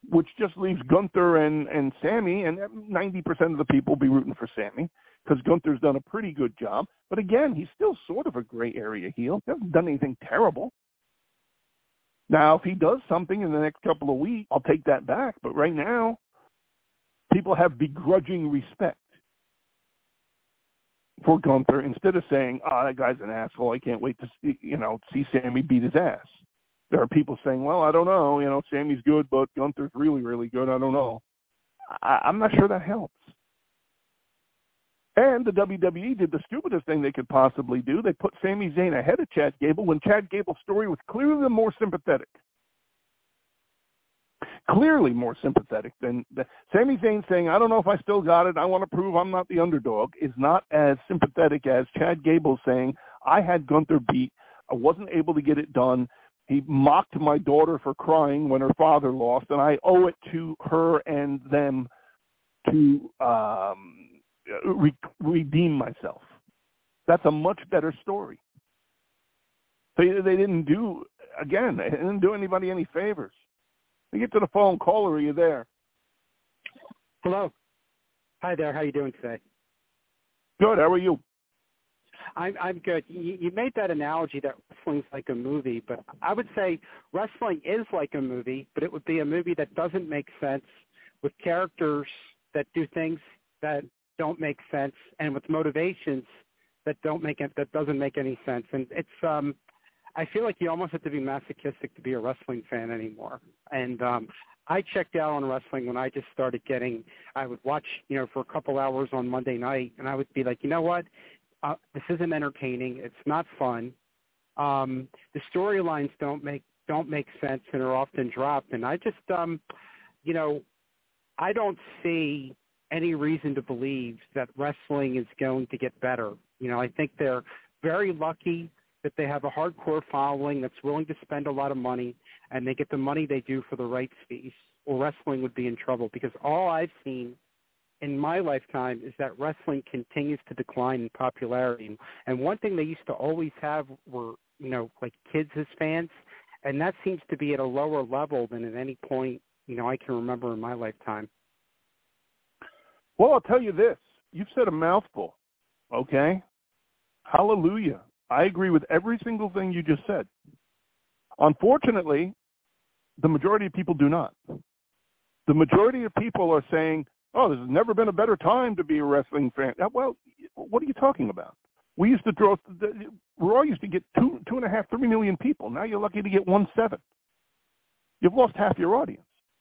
which just leaves Gunther and, and Sammy, and ninety percent of the people will be rooting for Sammy because Gunther's done a pretty good job. But again, he's still sort of a gray area heel. He hasn't done anything terrible. Now, if he does something in the next couple of weeks, I'll take that back. But right now, people have begrudging respect for Gunther instead of saying, "Ah, oh, that guy's an asshole. I can't wait to see, you know, see Sammy beat his ass." There are people saying, "Well, I don't know. You know, Sammy's good, but Gunther's really, really good. I don't know." I, I'm not sure that helps. And the W W E did the stupidest thing they could possibly do. They put Sami Zayn ahead of Chad Gable when Chad Gable's story was clearly the more sympathetic. Clearly more sympathetic than the, Sami Zayn saying, "I don't know if I still got it. I want to prove I'm not the underdog," is not as sympathetic as Chad Gable saying, "I had Gunther beat. I wasn't able to get it done. He mocked my daughter for crying when her father lost, and I owe it to her and them to um, re- redeem myself." That's a much better story. They, they didn't do, again, they didn't do anybody any favors. They get to the phone. Caller, are you there? Hello. Hi there. How are you doing today? Good. How are you? I'm I'm good. You, you made that analogy that wrestling's like a movie, but I would say wrestling is like a movie, but it would be a movie that doesn't make sense, with characters that do things that don't make sense, and with motivations that don't make it that doesn't make any sense. And it's um, I feel like you almost have to be masochistic to be a wrestling fan anymore. And um, I checked out on wrestling when I just started getting. I would watch, you know, for a couple hours on Monday night, and I would be like, you know what? Uh, this isn't entertaining. It's not fun. Um, the storylines don't make don't make sense and are often dropped. And I just, um, you know, I don't see any reason to believe that wrestling is going to get better. You know, I think they're very lucky that they have a hardcore following that's willing to spend a lot of money, and they get the money they do for the rights fees, or wrestling would be in trouble, because all I've seen in my lifetime is that wrestling continues to decline in popularity. And one thing they used to always have were, you know, like kids as fans, and that seems to be at a lower level than at any point, you know, I can remember in my lifetime. Well, I'll tell you this. You've said a mouthful, okay? Hallelujah. I agree with every single thing you just said. Unfortunately, the majority of people do not. The majority of people are saying, "Oh, there's never been a better time to be a wrestling fan." Well, what are you talking about? We used to draw, Raw used to get two, two and a half, three million people. Now you're lucky to get one seven. You've lost half your audience.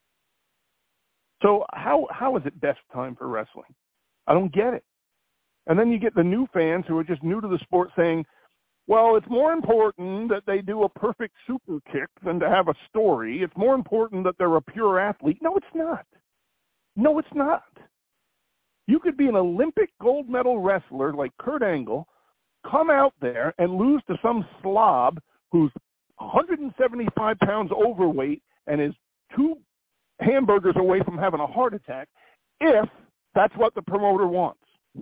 So how how is it best time for wrestling? I don't get it. And then you get the new fans who are just new to the sport saying, "Well, it's more important that they do a perfect super kick than to have a story. It's more important that they're a pure athlete." No, it's not. No, it's not. You could be an Olympic gold medal wrestler like Kurt Angle, come out there and lose to some slob who's one hundred seventy-five pounds overweight and is two hamburgers away from having a heart attack, if that's what the promoter wants.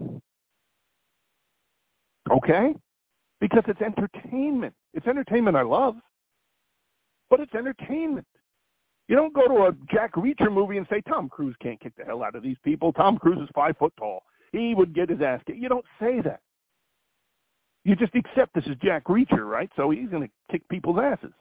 Okay? Because it's entertainment. It's entertainment I love, but it's entertainment. You don't go to a Jack Reacher movie and say, "Tom Cruise can't kick the hell out of these people. Tom Cruise is five foot tall. He would get his ass kicked." You don't say that. You just accept this is Jack Reacher, right? So he's going to kick people's asses.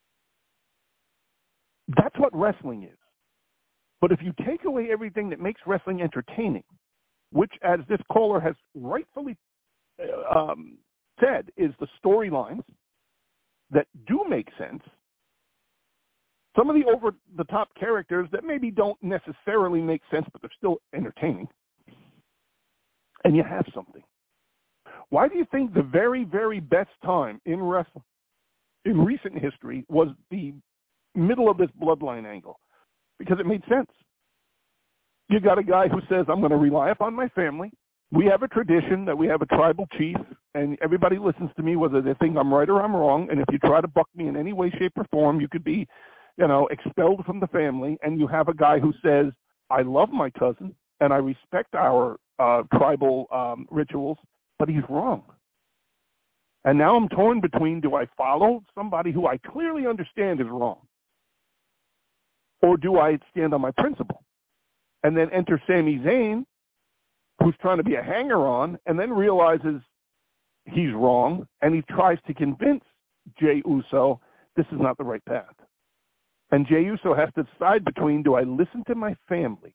That's what wrestling is. But if you take away everything that makes wrestling entertaining, which, as this caller has rightfully um, said, is the storylines that do make sense, some of the over-the-top characters that maybe don't necessarily make sense, but they're still entertaining, and you have something. Why do you think the very, very best time in wrestling, in recent history, was the middle of this bloodline angle? Because it made sense. You got a guy who says, "I'm going to rely upon my family. We have a tradition that we have a tribal chief, and everybody listens to me whether they think I'm right or I'm wrong, and if you try to buck me in any way, shape, or form, you could be, you know, expelled from the family." And you have a guy who says, "I love my cousin, and I respect our uh, tribal um, rituals," but he's wrong. And now I'm torn between, do I follow somebody who I clearly understand is wrong? Or do I stand on my principle? And then enter Sami Zayn, who's trying to be a hanger-on, and then realizes he's wrong, and he tries to convince Jey Uso this is not the right path. And Jey Uso has to decide between, do I listen to my family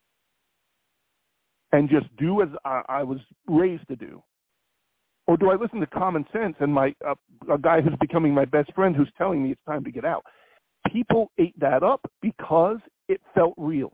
and just do as I, I was raised to do, or do I listen to common sense and my uh, a guy who's becoming my best friend who's telling me it's time to get out? People ate that up because it felt real.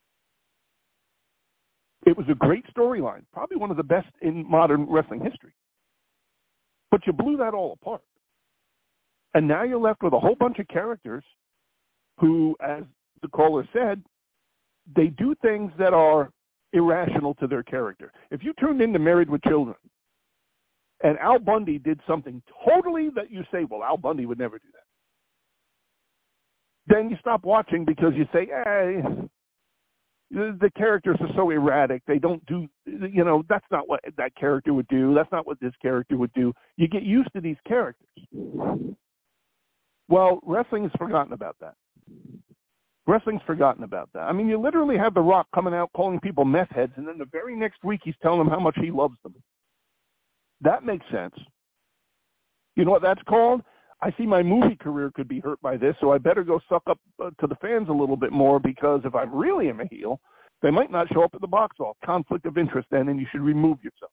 It was a great storyline, probably one of the best in modern wrestling history. But you blew that all apart. And now you're left with a whole bunch of characters who, as the caller said, they do things that are irrational to their character. If you tuned into Married with Children and Al Bundy did something totally that you say, well, Al Bundy would never do that, then you stop watching because you say, hey, the characters are so erratic. They don't do, you know, that's not what that character would do. That's not what this character would do. You get used to these characters. Well, wrestling has forgotten about that. Wrestling's forgotten about that. I mean, you literally have The Rock coming out calling people meth heads, and then the very next week he's telling them how much he loves them. That makes sense. You know what that's called? I see my movie career could be hurt by this, so I better go suck up uh, to the fans a little bit more, because if I really am a heel, they might not show up at the box office. Conflict of interest then, and you should remove yourself.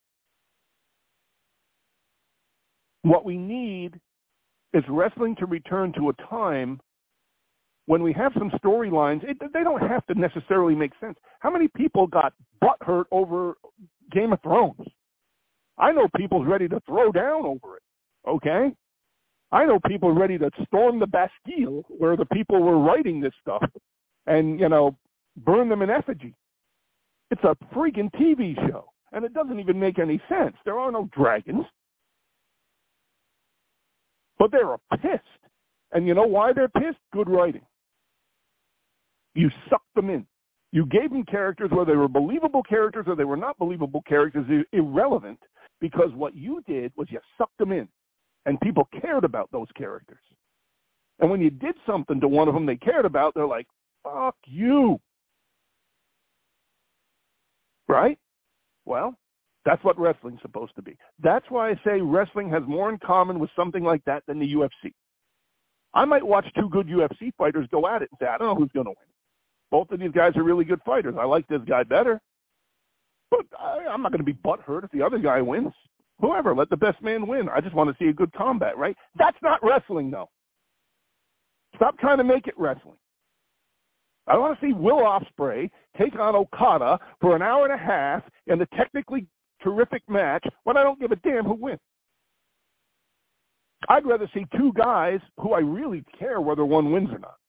What we need is wrestling to return to a time when we have some storylines. They don't have to necessarily make sense. How many people got butthurt over Game of Thrones? I know people's ready to throw down over it, okay? I know people ready to storm the Bastille where the people were writing this stuff and, you know, burn them in effigy. It's a freaking T V show, and it doesn't even make any sense. There are no dragons. But they're pissed. And you know why they're pissed? Good writing. You sucked them in. You gave them characters, whether they were believable characters or they were not believable characters, irrelevant, because what you did was you sucked them in. And people cared about those characters. And when you did something to one of them they cared about, they're like, fuck you. Right? Well, that's what wrestling's supposed to be. That's why I say wrestling has more in common with something like that than the U F C. I might watch two good U F C fighters go at it and say, I don't know who's going to win. Both of these guys are really good fighters. I like this guy better. But I, I'm not going to be butthurt if the other guy wins. Whoever, let the best man win. I just want to see a good combat, right? That's not wrestling, though. Stop trying to make it wrestling. I want to see Will Ospreay take on Okada for an hour and a half in a technically terrific match when I don't give a damn who wins. I'd rather see two guys who I really care whether one wins or not.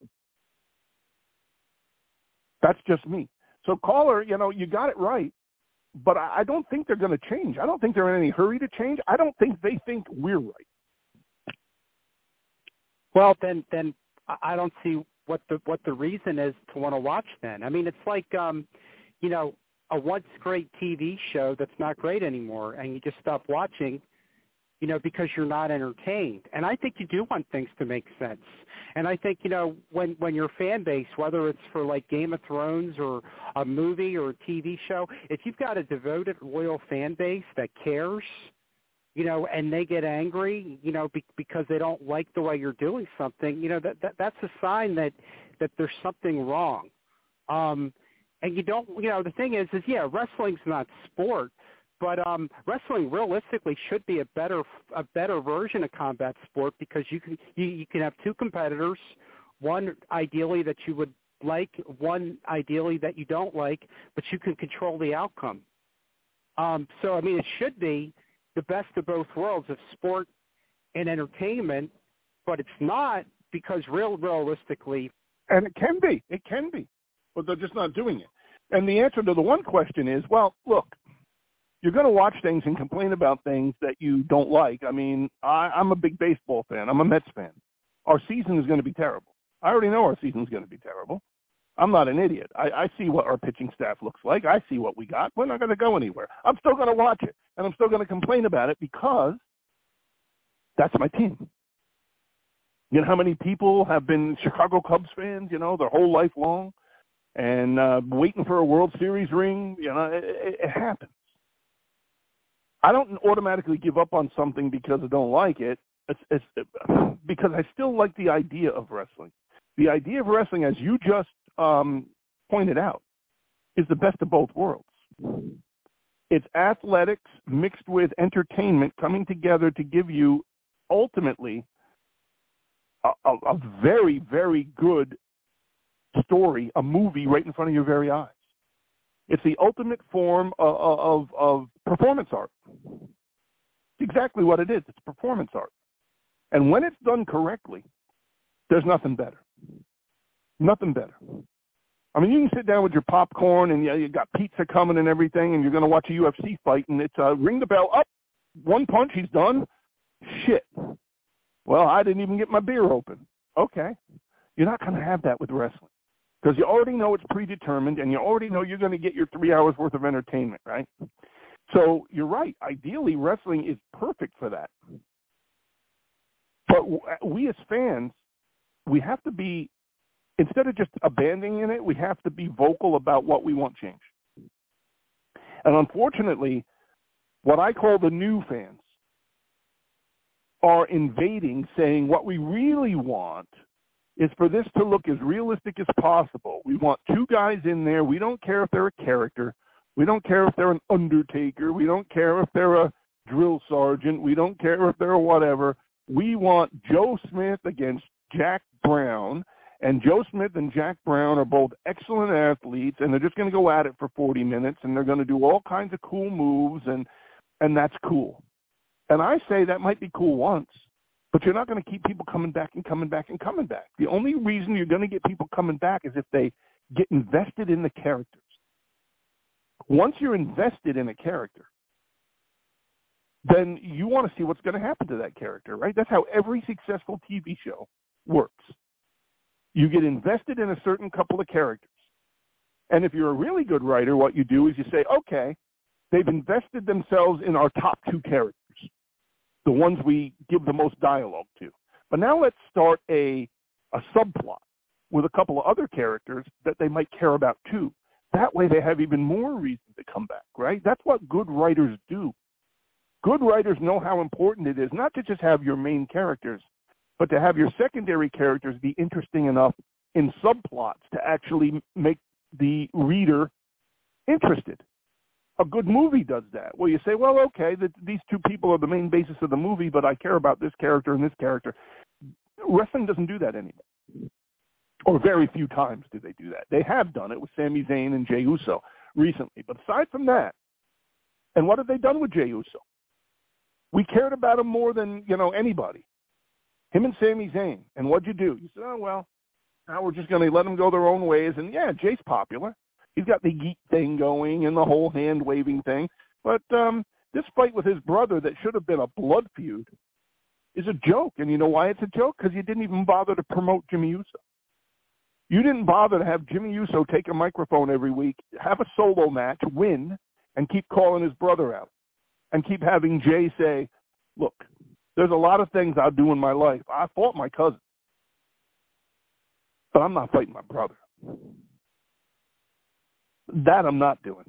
That's just me. So, caller, you know, you got it right. But I don't think they're going to change. I don't think they're in any hurry to change. I don't think they think we're right. Well, then, then I don't see what the what the reason is to want to watch. Then, I mean, it's like, um, you know, a once great T V show that's not great anymore, and you just stop watching, you know, because you're not entertained. And I think you do want things to make sense. And I think, you know, when, when your fan base, whether it's for like Game of Thrones or a movie or a T V show, if you've got a devoted, loyal fan base that cares, you know, and they get angry, you know, be, because they don't like the way you're doing something, you know, that, that that's a sign that, that there's something wrong. Um, and you don't, you know, the thing is, is, yeah, wrestling's not sport. But um, wrestling realistically should be a better a better version of combat sport, because you can you, you can have two competitors, one ideally that you would like, one ideally that you don't like, but you can control the outcome. Um, so I mean, it should be the best of both worlds of sport and entertainment, but it's not, because real realistically, and it can be, it can be, but they're just not doing it. And the answer to the one question is, well, look. You're going to watch things and complain about things that you don't like. I mean, I, I'm a big baseball fan. I'm a Mets fan. Our season is going to be terrible. I already know our season is going to be terrible. I'm not an idiot. I, I see what our pitching staff looks like. I see what we got. We're not going to go anywhere. I'm still going to watch it, and I'm still going to complain about it because that's my team. You know how many people have been Chicago Cubs fans, you know, their whole life long, and uh, waiting for a World Series ring? You know, it, it, it happens. I don't automatically give up on something because I don't like it. It's, it's it, because I still like the idea of wrestling. The idea of wrestling, as you just um, pointed out, is the best of both worlds. It's athletics mixed with entertainment coming together to give you ultimately a, a, a very, very good story, a movie right in front of your very eyes. It's the ultimate form of, of, of performance art. It's exactly what it is. It's performance art. And when it's done correctly, there's nothing better. Nothing better. I mean, you can sit down with your popcorn and you, you got pizza coming and everything, and you're going to watch a U F C fight, and it's uh, ring the bell up, one punch, he's done. Shit. Well, I didn't even get my beer open. Okay. You're not going to have that with wrestling because you already know it's predetermined, and you already know you're going to get your three hours worth of entertainment, right? So you're right. Ideally, wrestling is perfect for that. But we as fans, we have to be, instead of just abandoning it, we have to be vocal about what we want changed. And unfortunately, what I call the new fans are invading, saying what we really want is for this to look as realistic as possible. We want two guys in there. We don't care if they're a character. We don't care if they're an undertaker. We don't care if they're a drill sergeant. We don't care if they're a whatever. We want Joe Smith against Jack Brown, and Joe Smith and Jack Brown are both excellent athletes, and they're just going to go at it for forty minutes, and they're going to do all kinds of cool moves, and and that's cool. And I say that might be cool once, but you're not going to keep people coming back and coming back and coming back. The only reason you're going to get people coming back is if they get invested in the characters. Once you're invested in a character, then you want to see what's going to happen to that character, right? That's how every successful T V show works. You get invested in a certain couple of characters. And if you're a really good writer, what you do is you say, okay, they've invested themselves in our top two characters, the ones we give the most dialogue to. But now let's start a, a subplot with a couple of other characters that they might care about too. That way they have even more reason to come back, right? That's what good writers do. Good writers know how important it is not to just have your main characters, but to have your secondary characters be interesting enough in subplots to actually make the reader interested. A good movie does that, where you say, well, okay, the, these two people are the main basis of the movie, but I care about this character and this character. Wrestling doesn't do that anymore. Or very few times do they do that. They have done it with Sami Zayn and Jey Uso recently. But aside from that, and what have they done with Jey Uso? We cared about him more than, you know, anybody. Him and Sami Zayn. And what'd you do? You said, oh, well, now we're just going to let them go their own ways. And, yeah, Jay's popular. He's got the geek thing going and the whole hand-waving thing. But um, this fight with his brother that should have been a blood feud is a joke. And you know why it's a joke? Because you didn't even bother to promote Jimmy Uso. You didn't bother to have Jimmy Uso take a microphone every week, have a solo match, win, and keep calling his brother out. And keep having Jay say, look, there's a lot of things I'll do in my life. I fought my cousin, but I'm not fighting my brother. That I'm not doing.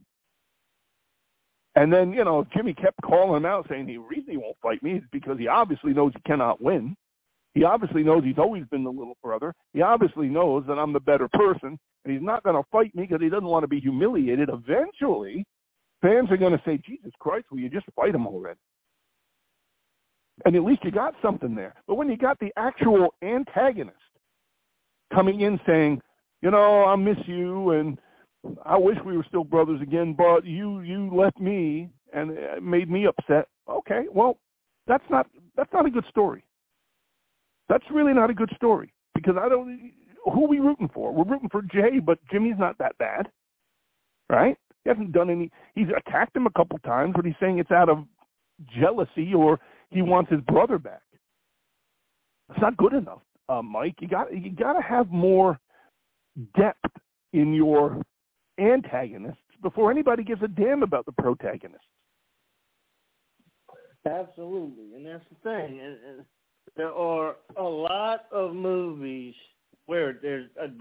And then, you know, if Jimmy kept calling him out saying the reason he won't fight me is because he obviously knows he cannot win. He obviously knows he's always been the little brother. He obviously knows that I'm the better person, and he's not going to fight me because he doesn't want to be humiliated. Eventually, fans are going to say, Jesus Christ, will you just fight him already? And at least you got something there. But when you got the actual antagonist coming in saying, you know, I miss you, and I wish we were still brothers again, but you you left me, and it made me upset. Okay, well, that's not that's not a good story. That's really not a good story, because I don't. Who are we rooting for? We're rooting for Jay, but Jimmy's not that bad, right? He hasn't done any. He's attacked him a couple times, but he's saying it's out of jealousy or he wants his brother back. That's not good enough, uh, Mike. You got you got to have more depth in your antagonists before anybody gives a damn about the protagonists. Absolutely, and that's the thing. And, and there are a lot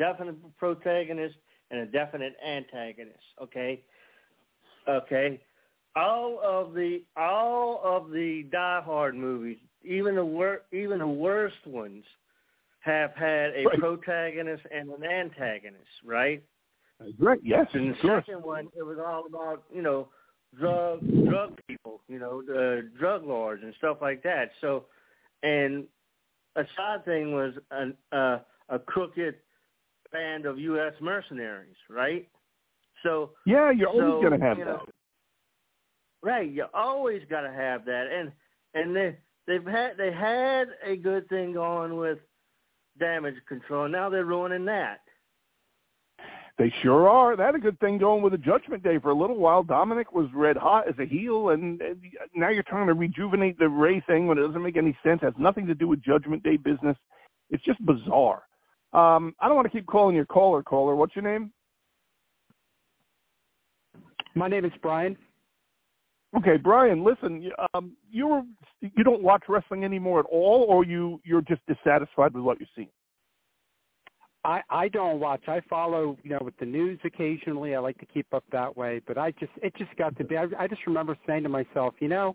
definite protagonist and a definite antagonist. Okay, okay. All of the all of the Die Hard movies, even the wor- even the worst ones, have had a right. protagonist and an antagonist, right? Right. Yes. And the sure. second one, it was all about, you know, drug drug people, you know, uh, drug lords and stuff like that. So, and Assad thing was an, uh, a crooked band of U S mercenaries, right? So yeah, you're so, always going to have you that. know, right, you always got to have that, and and they they've had they had a good thing going with damage control. Now they're ruining that. They sure are. They had a good thing going with the Judgment Day for a little while. Dominic was red hot as a heel, and, and now you're trying to rejuvenate the Ray thing when it doesn't make any sense. It has nothing to do with Judgment Day business. It's just bizarre. Um, I don't want to keep calling your caller, caller. What's your name? My name is Brian. Okay, Brian, listen, um, you were, you don't watch wrestling anymore at all, or you, you're just dissatisfied with what you're seeing? I, I don't watch. I follow, you know, with the news occasionally. I like to keep up that way. But I just, it just got to be, I, I just remember saying to myself, you know,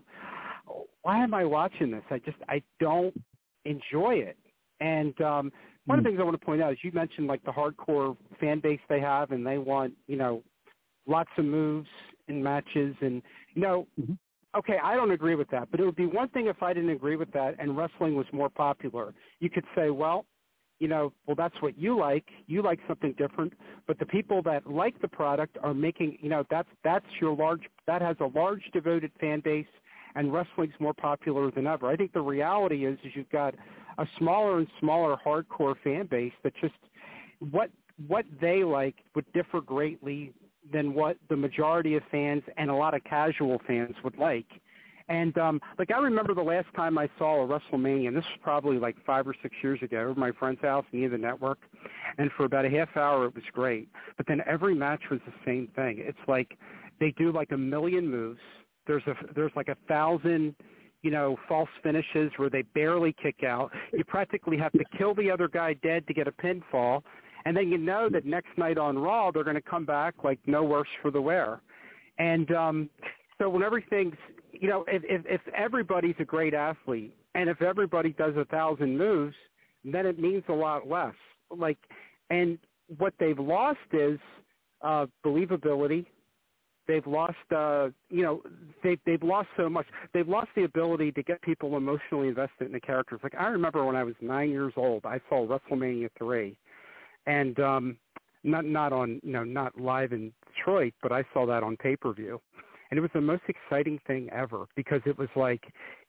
why am I watching this? I just, I don't enjoy it. And um, one mm. of the things I want to point out is you mentioned like the hardcore fan base they have, and they want, you know, lots of moves in matches. And, you know, mm-hmm. okay, I don't agree with that. But it would be one thing if I didn't agree with that and wrestling was more popular. You could say, well, you know, well, that's what you like. You like something different. But the people that like the product are making, you know, that's that's your large, that has a large devoted fan base, and wrestling's more popular than ever. I think the reality is, is you've got a smaller and smaller hardcore fan base that just, what what they like would differ greatly than what the majority of fans and a lot of casual fans would like. And, um, like, I remember the last time I saw a WrestleMania, and this was probably like five or six years ago, at my friend's house near the network, and for about a half hour it was great. But then every match was the same thing. It's like they do like a million moves. There's a there's like a thousand, you know, false finishes where they barely kick out. You practically have to kill the other guy dead to get a pinfall. And then you know that next night on Raw they're going to come back like no worse for the wear. And um, so when everything's, you know, if, if, if everybody's a great athlete and if everybody does a thousand moves, then it means a lot less. Like, and what they've lost is uh, believability. They've lost, uh, you know, they've, they've lost so much. They've lost the ability to get people emotionally invested in the characters. Like, I remember when I was nine years old, I saw WrestleMania three. And um, not not on, you know, not live in Detroit, but I saw that on pay-per-view. And it was the most exciting thing ever because it was like,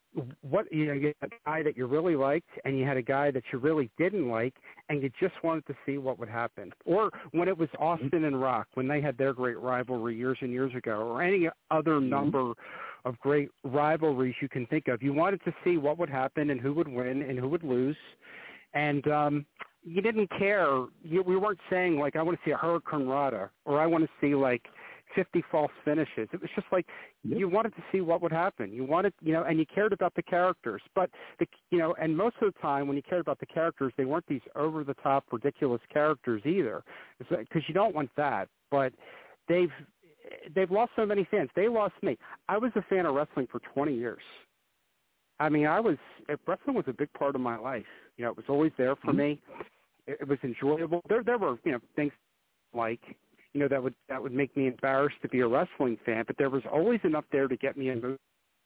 what, you know, you had a guy that you really liked and you had a guy that you really didn't like, and you just wanted to see what would happen. Or when it was Austin and Rock, when they had their great rivalry years and years ago, or any other mm-hmm. number of great rivalries you can think of, you wanted to see what would happen and who would win and who would lose. And um, you didn't care. You, we weren't saying, like, I want to see a Hurricane Rana, or I want to see, like, fifty false finishes. It was just like yep. you wanted to see what would happen. You wanted, you know, and you cared about the characters. But, the, you know, and most of the time when you cared about the characters, they weren't these over-the-top, ridiculous characters either, because you don't want that. But they've they've lost so many fans. They lost me. I was a fan of wrestling for twenty years. I mean, I was wrestling was a big part of my life. You know, it was always there for mm-hmm. me. It, it was enjoyable. There, there were, you know, things like, you know, that would that would make me embarrassed to be a wrestling fan, but there was always enough there to get me in.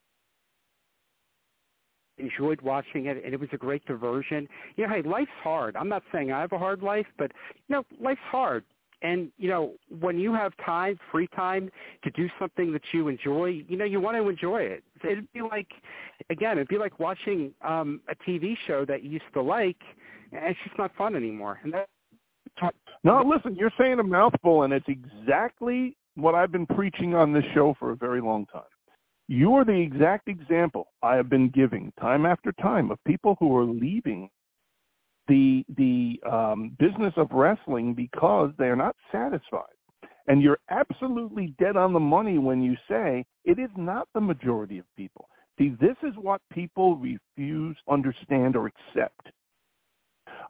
Enjoyed watching it, and it was a great diversion. You know, hey, life's hard. I'm not saying I have a hard life, but, you know, life's hard. And, you know, when you have time, free time to do something that you enjoy, you know, you want to enjoy it. It'd be like, again, it'd be like watching um, a T V show that you used to like, and it's just not fun anymore. And that, no, listen, you're saying a mouthful, and it's exactly what I've been preaching on this show for a very long time. You are the exact example I have been giving time after time of people who are leaving the the um, business of wrestling because they are not satisfied. And you're absolutely dead on the money when you say it is not the majority of people. See, this is what people refuse, understand, or accept.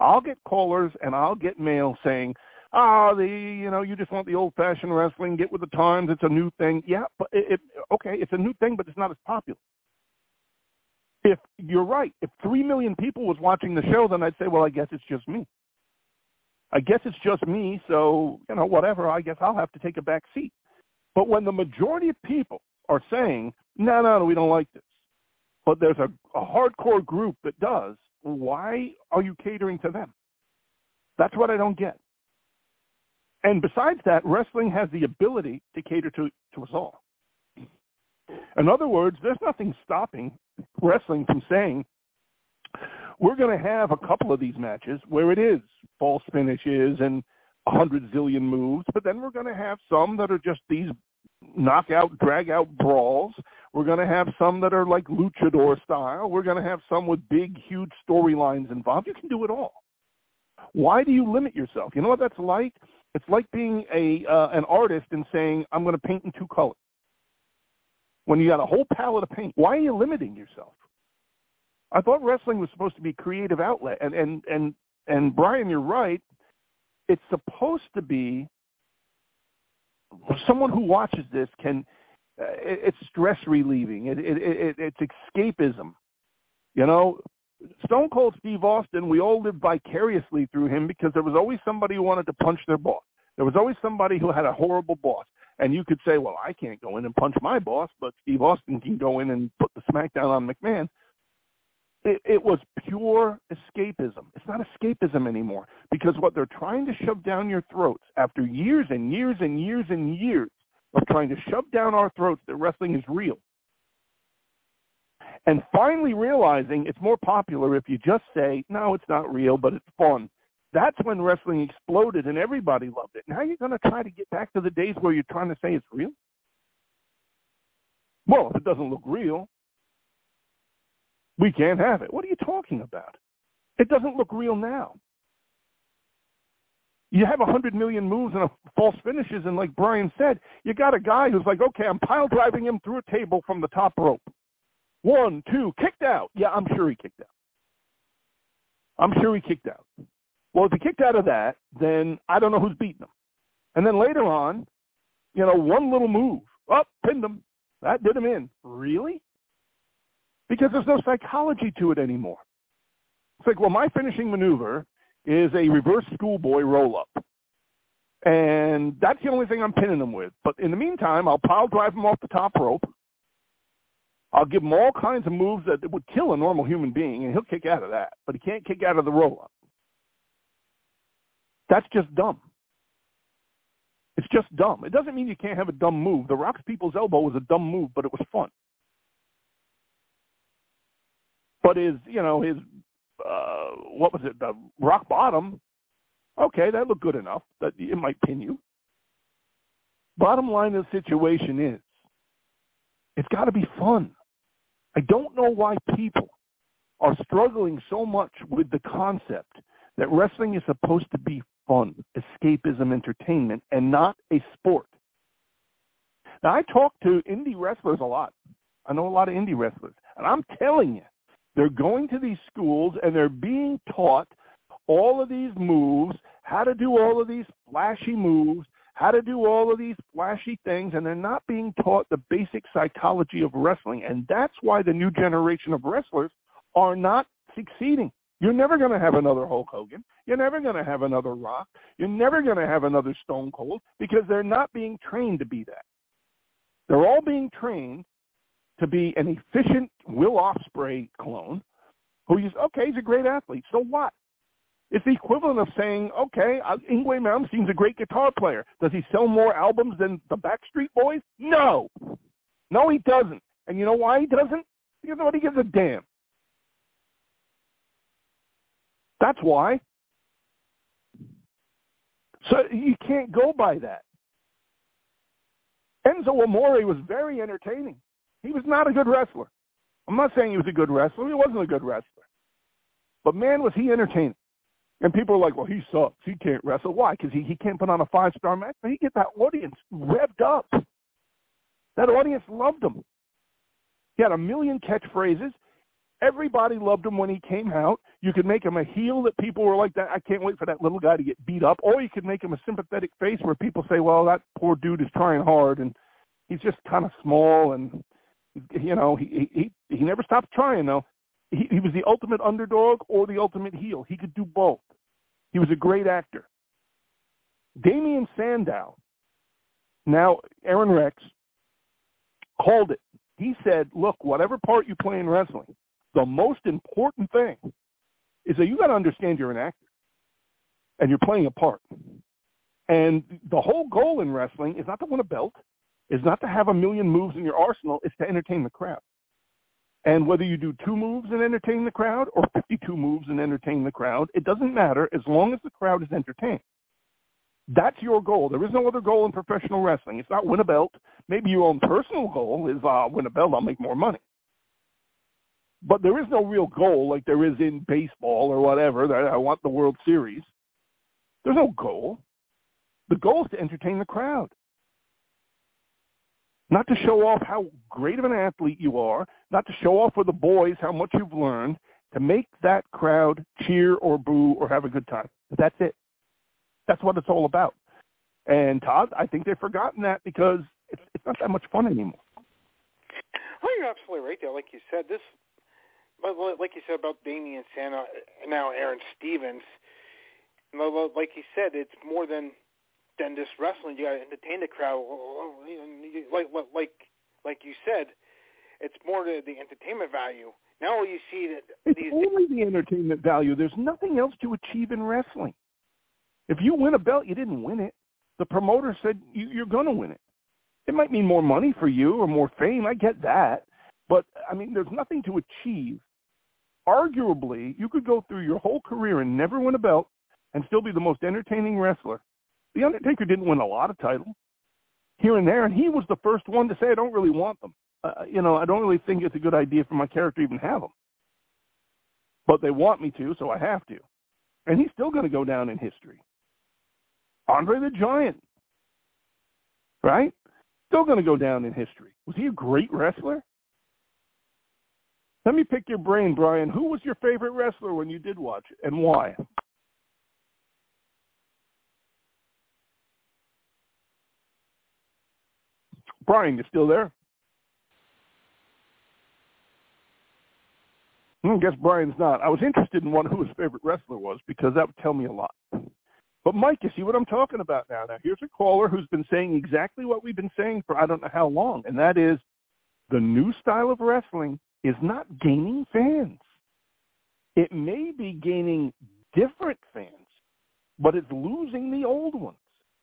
I'll get callers and I'll get mail saying, oh, the, you know, you just want the old-fashioned wrestling, get with the times, it's a new thing. Yeah, but it, it, okay, it's a new thing, but it's not as popular. If you're right, if three million people was watching the show, then I'd say, well, I guess it's just me. I guess it's just me, so, you know, whatever, I guess I'll have to take a back seat. But when the majority of people are saying, no, no, no, we don't like this, but there's a, a hardcore group that does, why are you catering to them? That's what I don't get. And besides that, wrestling has the ability to cater to, to us all. In other words, there's nothing stopping wrestling from saying, we're going to have a couple of these matches where it is false finishes and a hundred zillion moves, but then we're going to have some that are just these knockout, drag-out brawls. We're going to have some that are like luchador style. We're going to have some with big, huge storylines involved. You can do it all. Why do you limit yourself? You know what that's like? It's like being a uh, an artist and saying, I'm going to paint in two colors. When you got a whole palette of paint, why are you limiting yourself? I thought wrestling was supposed to be a creative outlet. And, and, and, and Brian, you're right. It's supposed to be someone who watches this can, uh, it, it's stress relieving. It, it, it, it's escapism. You know, Stone Cold Steve Austin, we all lived vicariously through him because there was always somebody who wanted to punch their boss. There was always somebody who had a horrible boss. And you could say, well, I can't go in and punch my boss, but Steve Austin can go in and put the smackdown on McMahon. It, it was pure escapism. It's not escapism anymore because what they're trying to shove down your throats after years and years and years and years of trying to shove down our throats that wrestling is real. And finally realizing it's more popular if you just say, no, it's not real, but it's fun. That's when wrestling exploded and everybody loved it. Now you're going to try to get back to the days where you're trying to say it's real? Well, if it doesn't look real, we can't have it. What are you talking about? It doesn't look real now. You have one hundred million moves and a false finishes, and like Brian said, you got a guy who's like, okay, I'm pile driving him through a table from the top rope. One, two, kicked out. Yeah, I'm sure he kicked out. I'm sure he kicked out. Well, if he kicked out of that, then I don't know who's beating him. And then later on, you know, one little move. Oh, pinned him. That did him in. Really? Because there's no psychology to it anymore. It's like, well, my finishing maneuver is a reverse schoolboy roll-up. And that's the only thing I'm pinning him with. But in the meantime, I'll pile drive him off the top rope. I'll give him all kinds of moves that would kill a normal human being, and he'll kick out of that. But he can't kick out of the roll-up. That's just dumb. It's just dumb. It doesn't mean you can't have a dumb move. The Rock's People's Elbow was a dumb move, but it was fun. But his, you know, his, uh, what was it, the rock bottom, okay, that looked good enough. That it might pin you. Bottom line of the situation is, it's got to be fun. I don't know why people are struggling so much with the concept that wrestling is supposed to be fun, escapism, entertainment, and not a sport. Now, I talk to indie wrestlers a lot. I know a lot of indie wrestlers. And I'm telling you, they're going to these schools and they're being taught all of these moves, how to do all of these flashy moves, how to do all of these flashy things, and they're not being taught the basic psychology of wrestling. And that's why the new generation of wrestlers are not succeeding. You're never going to have another Hulk Hogan. You're never going to have another Rock. You're never going to have another Stone Cold because they're not being trained to be that. They're all being trained to be an efficient Will Ospreay clone who you, okay, he's a great athlete. So what? It's the equivalent of saying, okay, Yngwie Malmsteen's a great guitar player. Does he sell more albums than the Backstreet Boys? No. No, he doesn't. And you know why he doesn't? Because nobody gives a damn. That's why. So you can't go by that. Enzo Amore was very entertaining. He was not a good wrestler. I'm not saying he was a good wrestler. He wasn't a good wrestler. But, man, was he entertaining. And people are like, well, he sucks. He can't wrestle. Why? Because he, he can't put on a five-star match? But he get that audience revved up. That audience loved him. He had a million catchphrases. Everybody loved him when he came out. You could make him a heel that people were like, that. I can't wait for that little guy to get beat up. Or you could make him a sympathetic face where people say, well, that poor dude is trying hard, and he's just kind of small, and, you know, he he, he never stopped trying, though. He, he was the ultimate underdog or the ultimate heel. He could do both. He was a great actor. Damien Sandow, now Aaron Rex, called it. He said, look, whatever part you play in wrestling, the most important thing is that you got to understand you're an actor and you're playing a part. And the whole goal in wrestling is not to win a belt, is not to have a million moves in your arsenal, it's to entertain the crowd. And whether you do two moves and entertain the crowd or fifty-two moves and entertain the crowd, it doesn't matter as long as the crowd is entertained. That's your goal. There is no other goal in professional wrestling. It's not win a belt. Maybe your own personal goal is uh, win a belt, I'll make more money. But there is no real goal like there is in baseball or whatever, that I want the World Series. There's no goal. The goal is to entertain the crowd. Not to show off how great of an athlete you are, not to show off for the boys how much you've learned, to make that crowd cheer or boo or have a good time. That's it. That's what it's all about. And, Todd, I think they've forgotten that because it's, it's not that much fun anymore. Well, you're absolutely right there. Like you said, this, like you said about Damien Sandow, now Aaron Stevens, like you said, it's more than than just wrestling. You got to entertain the crowd. Like like like you said, it's more the, the entertainment value. Now you see that it's these only the entertainment value. There's nothing else to achieve in wrestling. If you win a belt, you didn't win it. The promoter said you, you're going to win it. It might mean more money for you or more fame. I get that. But, I mean, there's nothing to achieve. Arguably, you could go through your whole career and never win a belt and still be the most entertaining wrestler. The Undertaker didn't win a lot of titles here and there, and he was the first one to say, I don't really want them. Uh, you know, I don't really think it's a good idea for my character to even have them. But they want me to, so I have to. And he's still going to go down in history. Andre the Giant, right? Still going to go down in history. Was he a great wrestler? Let me pick your brain, Brian. Who was your favorite wrestler when you did watch it, and why? Brian, you still there? I guess Brian's not. I was interested in one who his favorite wrestler was because that would tell me a lot. But, Mike, you see what I'm talking about now. Now, here's a caller who's been saying exactly what we've been saying for I don't know how long, and that is the new style of wrestling is not gaining fans. It may be gaining different fans, but it's losing the old ones.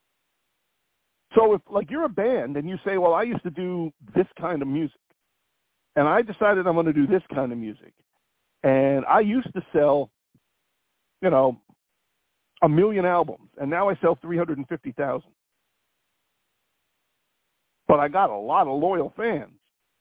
So if, like, you're a band and you say, well, I used to do this kind of music, and I decided I'm going to do this kind of music, and I used to sell, you know, a million albums, and now I sell three hundred fifty thousand. But I got a lot of loyal fans.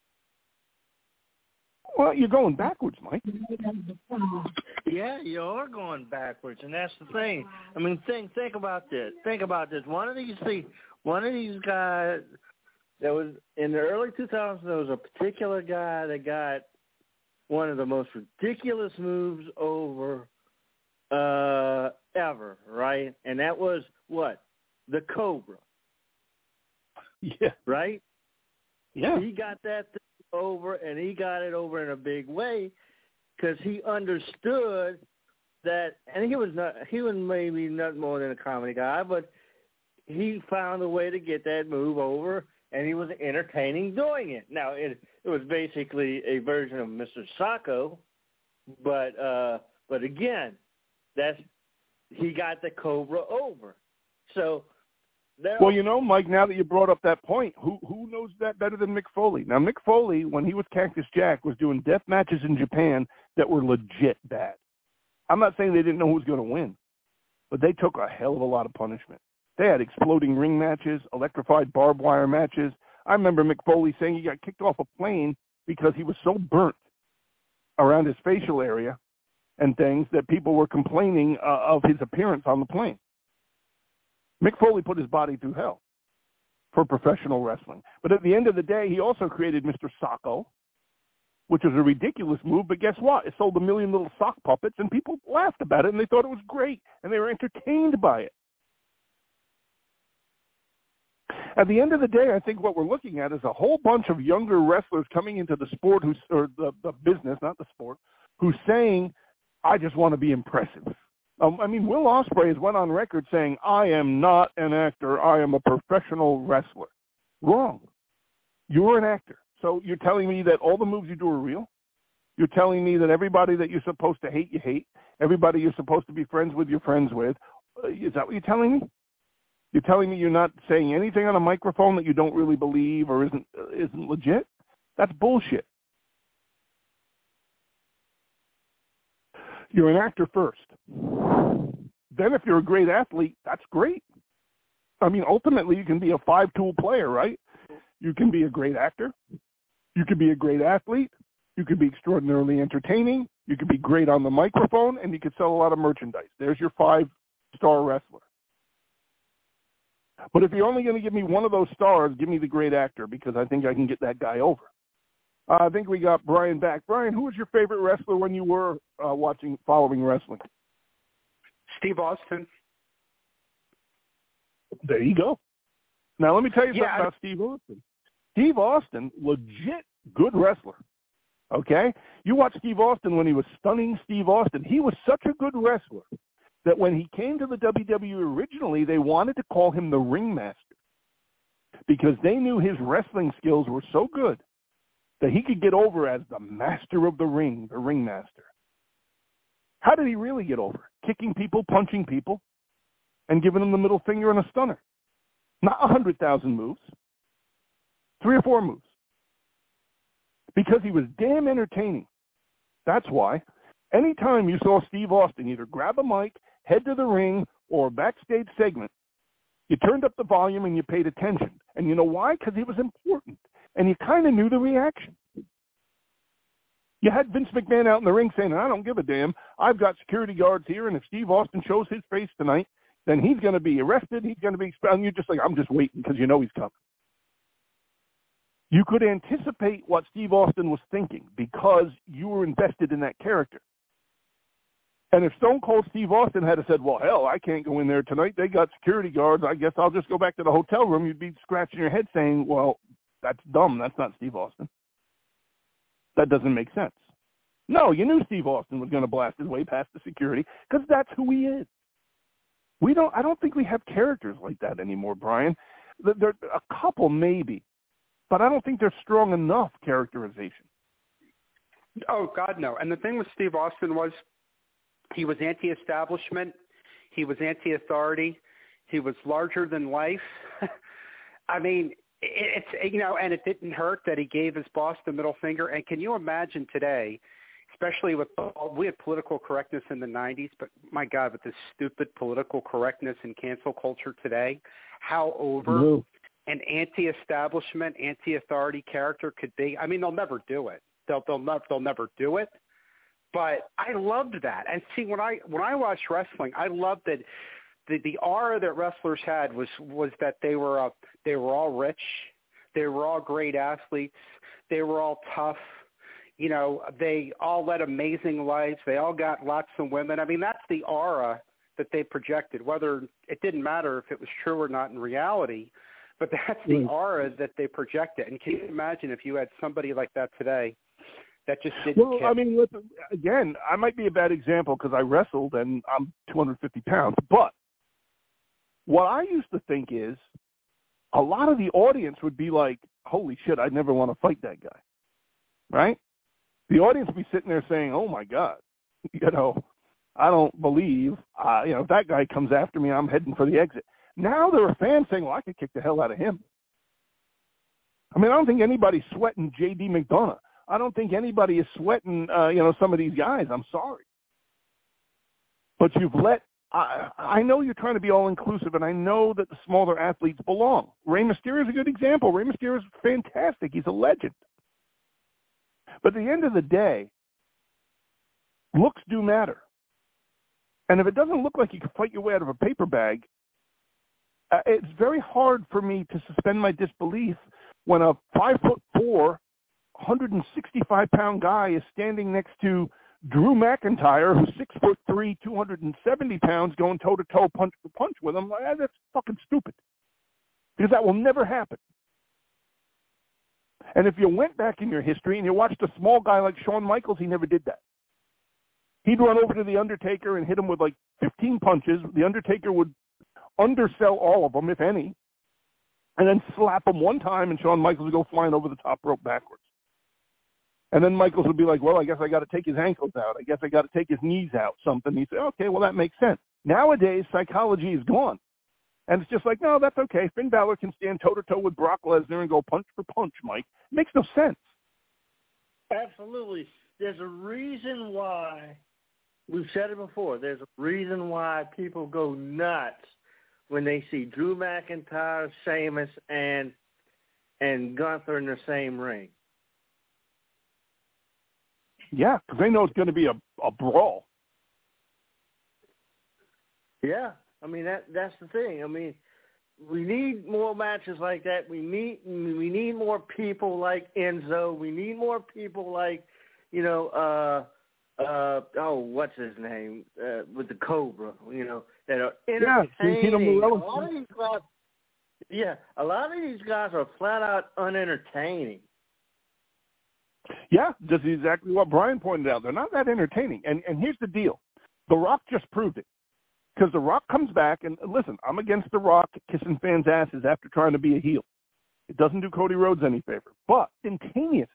Well, you're going backwards, Mike. Yeah, you are going backwards, and that's the thing. I mean, think think about this. Think about this. One of these things, one of these guys that was in the early two thousands, there was a particular guy that got one of the most ridiculous moves over uh, ever, right? And that was what? The Cobra. Yeah. Right? Yeah. He got that thing over, and he got it over in a big way because he understood that, and he was not, he was maybe not more than a comedy guy, but he found a way to get that move over, and he was entertaining doing it. Now, it it was basically a version of Mister Sacco, but uh, but again, that's he got the Cobra over. So, well, you know, Mike, now that you brought up that point, who who knows that better than Mick Foley? Now, Mick Foley, when he was Cactus Jack, was doing death matches in Japan that were legit bad. I'm not saying they didn't know who was going to win, but they took a hell of a lot of punishment. They had exploding ring matches, electrified barbed wire matches. I remember Mick Foley saying he got kicked off a plane because he was so burnt around his facial area and things that people were complaining uh, of his appearance on the plane. Mick Foley put his body through hell for professional wrestling. But at the end of the day, he also created Mister Sacco, which was a ridiculous move, but guess what? It sold a million little sock puppets, and people laughed about it, and they thought it was great, and they were entertained by it. At the end of the day, I think what we're looking at is a whole bunch of younger wrestlers coming into the sport, who's, or the, the business, not the sport, who's saying, I just want to be impressive. Um, I mean, Will Ospreay has went on record saying, I am not an actor. I am a professional wrestler. Wrong. You're an actor. So you're telling me that all the moves you do are real? You're telling me that everybody that you're supposed to hate, you hate? Everybody you're supposed to be friends with, you're friends with? Uh, is that what you're telling me? You're telling me you're not saying anything on a microphone that you don't really believe or isn't uh, isn't legit? That's bullshit. You're an actor first. Then if you're a great athlete, that's great. I mean, ultimately, you can be a five-tool player, right? You can be a great actor. You can be a great athlete. You can be extraordinarily entertaining. You can be great on the microphone, and you can sell a lot of merchandise. There's your five-star wrestler. But if you're only going to give me one of those stars, give me the great actor, because I think I can get that guy over. Uh, I think we got Brian back. Brian, who was your favorite wrestler when you were uh, watching, following wrestling? Steve Austin. There you go. Now, let me tell you something yeah, about Steve Austin. Steve Austin, legit good wrestler, okay? You watch Steve Austin when he was stunning Steve Austin. He was such a good wrestler that when he came to the W W E originally, they wanted to call him the Ringmaster because they knew his wrestling skills were so good that he could get over as the master of the ring, the Ringmaster. How did he really get over? Kicking people, punching people, and giving them the middle finger and a stunner. Not one hundred thousand moves. Three or four moves. Because he was damn entertaining. That's why. Anytime you saw Steve Austin either grab a mic, head to the ring, or a backstage segment, you turned up the volume and you paid attention. And you know why? Because he was important. And you kind of knew the reaction. You had Vince McMahon out in the ring saying, I don't give a damn. I've got security guards here, and if Steve Austin shows his face tonight, then he's going to be arrested. He's going to be expelled. And you're just like, I'm just waiting because you know he's coming. You could anticipate what Steve Austin was thinking because you were invested in that character. And if Stone Cold Steve Austin had said, well, hell, I can't go in there tonight. They got security guards. I guess I'll just go back to the hotel room. You'd be scratching your head saying, well, that's dumb. That's not Steve Austin. That doesn't make sense. No, you knew Steve Austin was going to blast his way past the security because that's who he is. We don't. I don't think we have characters like that anymore, Brian. There a couple maybe, but I don't think they're strong enough characterization. Oh, God, no. And the thing with Steve Austin was he was anti-establishment. He was anti-authority. He was larger than life. I mean, it's, you know, and it didn't hurt that he gave his boss the middle finger. And can you imagine today, especially with, we had political correctness in the nineties, but my God, with this stupid political correctness and cancel culture today, how over no. an anti-establishment, anti-authority character could be. I mean, they'll never do it. They'll they'll never they'll never do it. But I loved that. And see, when I when I watched wrestling, I loved that the the aura that wrestlers had was was that they were uh, they were all rich, they were all great athletes, they were all tough. You know, they all led amazing lives. They all got lots of women. I mean, that's the aura that they projected. Whether it didn't matter if it was true or not in reality, but that's the mm. aura that they projected. And can you imagine if you had somebody like that today? That just didn't well, care. I mean, again, I might be a bad example because I wrestled and I'm two hundred fifty pounds. But what I used to think is a lot of the audience would be like, holy shit, I'd never want to fight that guy. Right? The audience would be sitting there saying, oh, my God, you know, I don't believe, uh, you know, if that guy comes after me, I'm heading for the exit. Now there are fans saying, well, I could kick the hell out of him. I mean, I don't think anybody's sweating J D McDonough. I don't think anybody is sweating, uh, you know, some of these guys. I'm sorry. But you've let, I, I know you're trying to be all-inclusive, and I know that the smaller athletes belong. Rey Mysterio is a good example. Rey Mysterio is fantastic. He's a legend. But at the end of the day, looks do matter. And if it doesn't look like you can fight your way out of a paper bag, uh, it's very hard for me to suspend my disbelief when a five foot four, one hundred sixty-five pound guy is standing next to Drew McIntyre, who's six foot three, two hundred seventy pounds, going toe to toe, punch for punch with him. Like, that's fucking stupid, because that will never happen. And if you went back in your history and you watched a small guy like Shawn Michaels, he never did that. He'd run over to The Undertaker and hit him with like fifteen punches. The Undertaker would undersell all of them, if any, and then slap him one time, and Shawn Michaels would go flying over the top rope backwards. And then Michaels would be like, well, I guess I got to take his ankles out. I guess I got to take his knees out, something. He'd say, okay, well, that makes sense. Nowadays, psychology is gone. And it's just like, no, that's okay. Finn Balor can stand toe-to-toe with Brock Lesnar and go punch for punch, Mike. It makes no sense. Absolutely. There's a reason why, we've said it before, there's a reason why people go nuts when they see Drew McIntyre, Sheamus, and and Gunther in the same ring. Yeah, because they know it's going to be a, a brawl. Yeah. I mean, that that's the thing. I mean, we need more matches like that. We need we need more people like Enzo. We need more people like, you know, uh, uh, oh, what's his name, uh, with the Cobra, you know, that are entertaining. Yeah, a lot of these guys, yeah, a lot of these guys are flat out unentertaining. Yeah, that's exactly what Brian pointed out. They're not that entertaining. And and here's the deal. The Rock just proved it. Because The Rock comes back, and listen, I'm against The Rock kissing fans' asses after trying to be a heel. It doesn't do Cody Rhodes any favor. But instantaneously,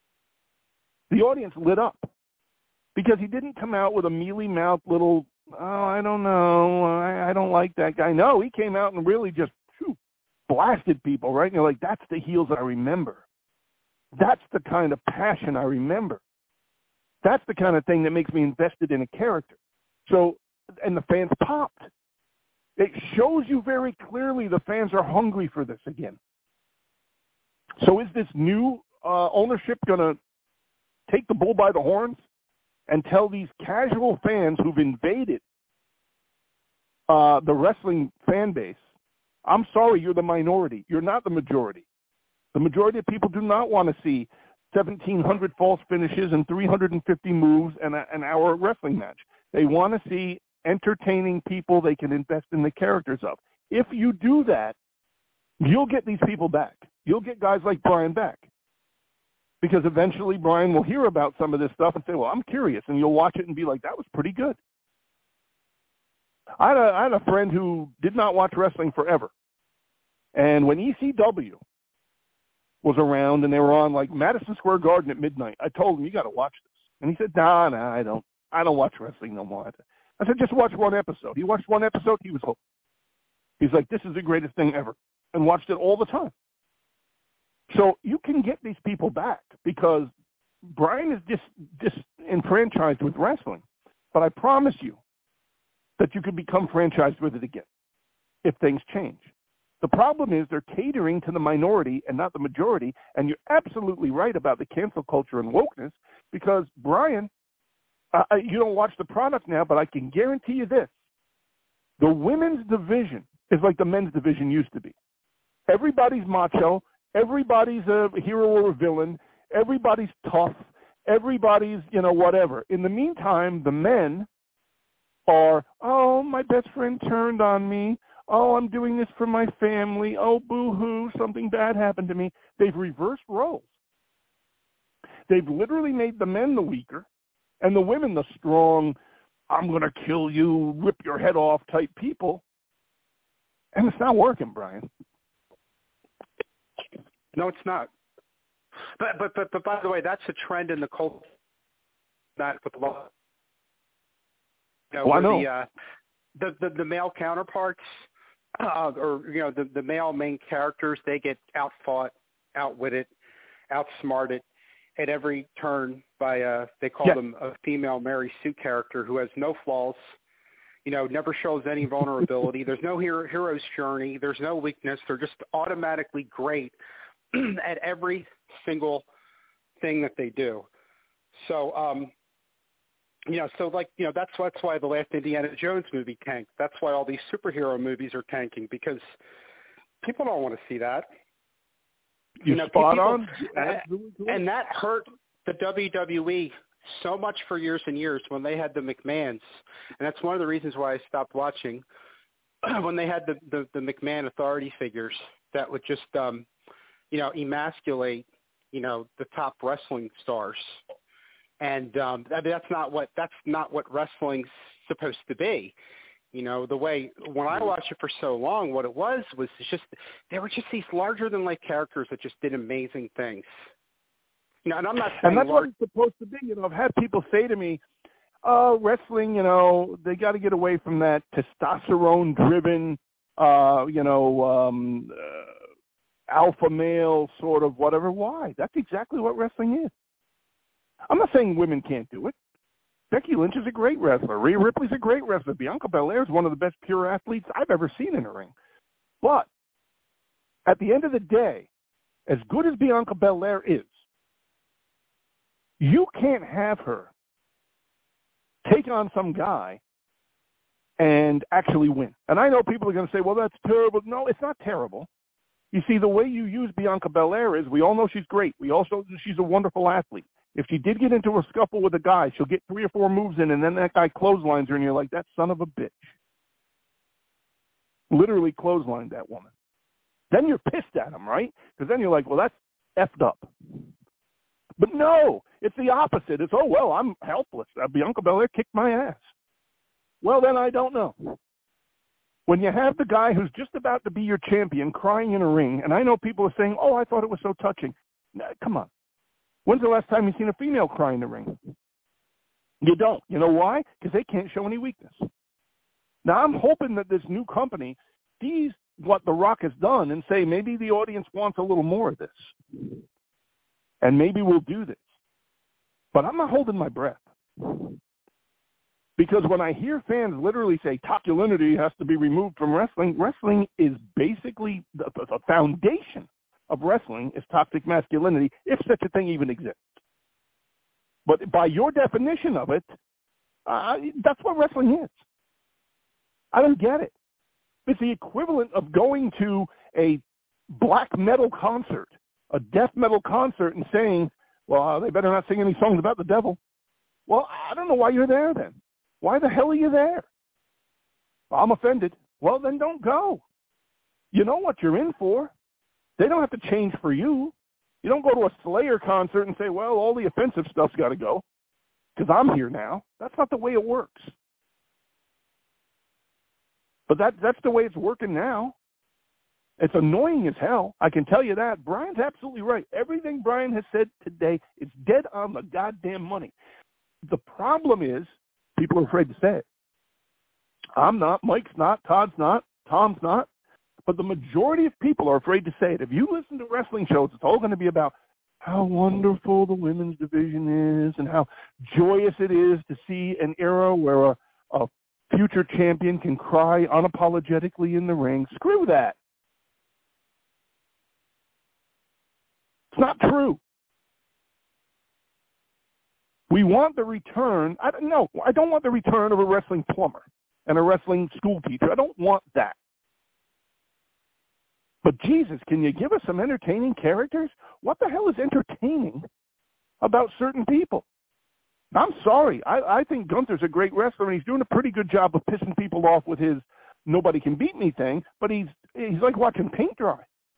the audience lit up. Because he didn't come out with a mealy-mouthed little, oh, I don't know, I, I don't like that guy. No, he came out and really just whew, blasted people, right? And you're like, that's the heels I remember. That's the kind of passion I remember. That's the kind of thing that makes me invested in a character. So, and the fans popped. It shows you very clearly the fans are hungry for this again. So is this new uh, ownership going to take the bull by the horns and tell these casual fans who've invaded uh, the wrestling fan base, I'm sorry, you're the minority. You're not the majority. The majority of people do not want to see seventeen hundred false finishes and three hundred fifty moves and a, an hour wrestling match. They want to see entertaining people they can invest in the characters of. If you do that, you'll get these people back. You'll get guys like Brian back. Because eventually Brian will hear about some of this stuff and say, well, I'm curious. And you'll watch it and be like, that was pretty good. I had a, I had a friend who did not watch wrestling forever. And when E C W was around and they were on like Madison Square Garden at midnight, I told him, you got to watch this. And he said, nah, nah, I don't. I don't watch wrestling no more. I said, just watch one episode. He watched one episode. He was hooked. He's like, this is the greatest thing ever, and watched it all the time. So you can get these people back because Brian is dis, disenfranchised with wrestling. But I promise you that you could become franchised with it again if things change. The problem is they're catering to the minority and not the majority, and you're absolutely right about the cancel culture and wokeness because Brian, Uh, you don't watch the product now, but I can guarantee you this. The women's division is like the men's division used to be. Everybody's macho. Everybody's a hero or a villain. Everybody's tough. Everybody's, you know, whatever. In the meantime, the men are, oh, my best friend turned on me. Oh, I'm doing this for my family. Oh, boo-hoo, something bad happened to me. They've reversed roles. They've literally made the men the weaker. And the women, the strong, I'm going to kill you, rip your head off type people. And it's not working, Brian. No, it's not. But but but, but by the way, that's a trend in the culture. That with a lot. You know, oh, I know. The, uh, the, the the male counterparts, uh, or you know, the the male main characters, they get outfought, outwitted, outsmarted at every turn by a, they call yeah. them a female Mary Sue character who has no flaws, you know, never shows any vulnerability. There's no hero, hero's journey. There's no weakness. They're just automatically great at every single thing that they do. So, um, you know, so like, you know, that's, that's why the last Indiana Jones movie tanked. That's why all these superhero movies are tanking, because people don't want to see that. You're you know, spot people, on. And, and that hurt the W W E so much for years and years when they had the McMahons. And that's one of the reasons why I stopped watching when they had the, the, the McMahon authority figures that would just, um, you know, emasculate, you know, the top wrestling stars. And um, I mean, that's not what that's not what wrestling's supposed to be. You know, the way when I watched it for so long, what it was was just there were just these larger than life characters that just did amazing things. You know, and I'm not saying and that's large- what it's supposed to be. You know, I've had people say to me, "Oh, wrestling, you know, they got to get away from that testosterone-driven, uh, you know, um, uh, alpha male sort of whatever." Why? That's exactly what wrestling is. I'm not saying women can't do it. Becky Lynch is a great wrestler. Rhea Ripley's a great wrestler. Bianca Belair is one of the best pure athletes I've ever seen in a ring. But at the end of the day, as good as Bianca Belair is, you can't have her take on some guy and actually win. And I know people are going to say, well, that's terrible. No, it's not terrible. You see, the way you use Bianca Belair is we all know she's great. We also know she's a wonderful athlete. If she did get into a scuffle with a guy, she'll get three or four moves in, and then that guy clotheslines her, and you're like, that son of a bitch. Literally clotheslined that woman. Then you're pissed at him, right? Because then you're like, well, that's effed up. But no, it's the opposite. It's, oh, well, I'm helpless. Uh, Bianca Belair kicked my ass. Well, then I don't know. When you have the guy who's just about to be your champion crying in a ring, and I know people are saying, oh, I thought it was so touching. Nah, come on. When's the last time you've seen a female cry in the ring? You don't. You know why? Because they can't show any weakness. Now, I'm hoping that this new company sees what The Rock has done and say, maybe the audience wants a little more of this. And maybe we'll do this. But I'm not holding my breath. Because when I hear fans literally say masculinity has to be removed from wrestling, wrestling is basically the, the foundation of wrestling is toxic masculinity, if such a thing even exists. But by your definition of it, uh, that's what wrestling is. I don't get it. It's the equivalent of going to a black metal concert, a death metal concert, and saying, well, they better not sing any songs about the devil. Well, I don't know why you're there then. Why the hell are you there? I'm offended. Well, then don't go. You know what you're in for. They don't have to change for you. You don't go to a Slayer concert and say, well, all the offensive stuff's got to go because I'm here now. That's not the way it works. But that that's the way it's working now. It's annoying as hell. I can tell you that. Brian's absolutely right. Everything Brian has said today is dead on the goddamn money. The problem is people are afraid to say it. I'm not. Mike's not. Todd's not. Tom's not. But the majority of people are afraid to say it. If you listen to wrestling shows, it's all going to be about how wonderful the women's division is and how joyous it is to see an era where a, a future champion can cry unapologetically in the ring. Screw that. It's not true. We want the return. I don't know. I don't want the return of a wrestling plumber and a wrestling school teacher. I don't want that. But Jesus, can you give us some entertaining characters? What the hell is entertaining about certain people? I'm sorry. I, I think Gunther's a great wrestler, and he's doing a pretty good job of pissing people off with his nobody can beat me thing, but he's he's like watching paint dry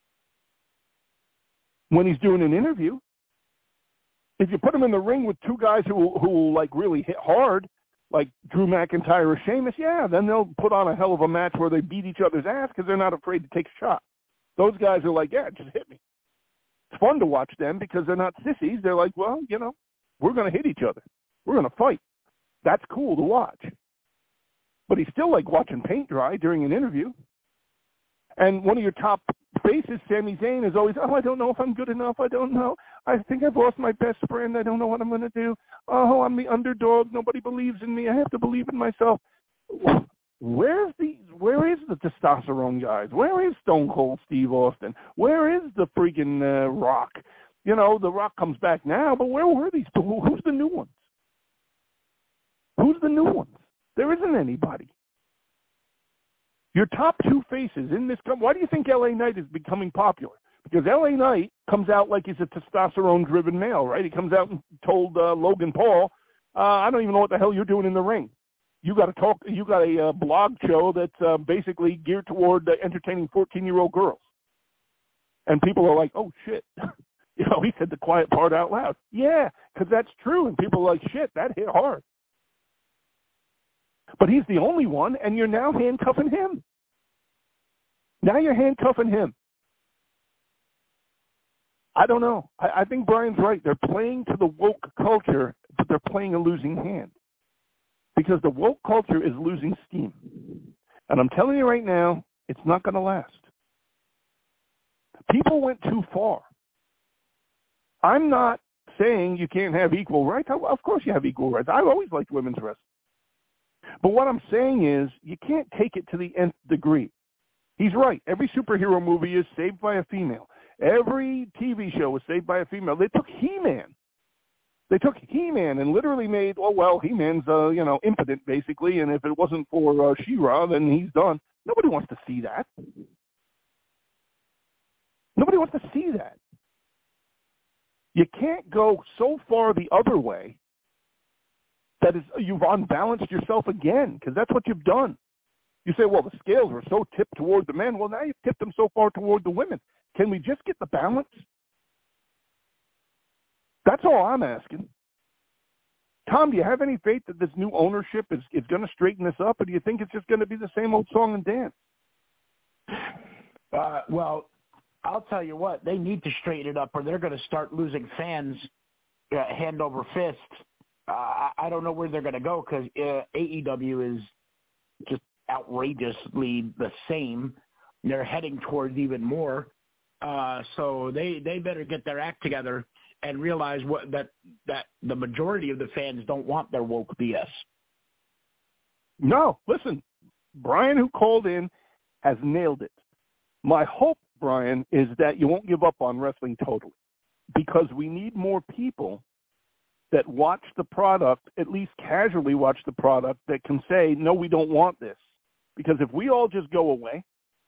when he's doing an interview. If you put him in the ring with two guys who who will, like, really hit hard, like Drew McIntyre or Sheamus, yeah, then they'll put on a hell of a match where they beat each other's ass because they're not afraid to take shots. Those guys are like, yeah, just hit me. It's fun to watch them because they're not sissies. They're like, well, you know, we're going to hit each other. We're going to fight. That's cool to watch. But he's still like watching paint dry during an interview. And one of your top faces, Sami Zayn, is always, oh, I don't know if I'm good enough. I don't know. I think I've lost my best friend. I don't know what I'm going to do. Oh, I'm the underdog. Nobody believes in me. I have to believe in myself. Where's the where is the testosterone guys? Where is Stone Cold Steve Austin? Where is the freaking uh, Rock? You know, the Rock comes back now, but where were these people? Who's the new ones? Who's the new ones? There isn't anybody. Your top two faces in this company. Why do you think L A Knight is becoming popular? Because L A Knight comes out like he's a testosterone-driven male, right? He comes out and told uh, Logan Paul, uh, I don't even know what the hell you're doing in the ring. You got to talk. You got a uh, blog show that's uh, basically geared toward uh, entertaining fourteen-year-old girls. And people are like, oh, shit. You know, he said the quiet part out loud. Yeah, because that's true. And people are like, shit, that hit hard. But he's the only one, and you're now handcuffing him. Now you're handcuffing him. I don't know. I, I think Brian's right. They're playing to the woke culture, but they're playing a losing hand. Because the woke culture is losing steam. And I'm telling you right now, it's not going to last. People went too far. I'm not saying you can't have equal rights. Of course you have equal rights. I've always liked women's wrestling. But what I'm saying is you can't take it to the nth degree. He's right. Every superhero movie is saved by a female. Every T V show was saved by a female. They took He-Man. They took He-Man and literally made, oh, well, He-Man's, uh, you know, impotent, basically, and if it wasn't for uh, She-Ra, then he's done. Nobody wants to see that. Nobody wants to see that. You can't go so far the other way that is, you've unbalanced yourself again, because that's what you've done. You say, well, the scales were so tipped toward the men. Well, now you've tipped them so far toward the women. Can we just get the balance? That's all I'm asking. Tom, do you have any faith that this new ownership is, is going to straighten this up, or do you think it's just going to be the same old song and dance? Uh, well, I'll tell you what, they need to straighten it up or they're going to start losing fans uh, hand over fist. Uh, I don't know where they're going to go because uh, A E W is just outrageously the same. They're heading towards even more. Uh, so they, they better get their act together and realize what that, that the majority of the fans don't want their woke B S. No, listen, Brian, who called in, has nailed it. My hope, Brian, is that you won't give up on wrestling totally, because we need more people that watch the product, at least casually watch the product, that can say, no, we don't want this. Because if we all just go away,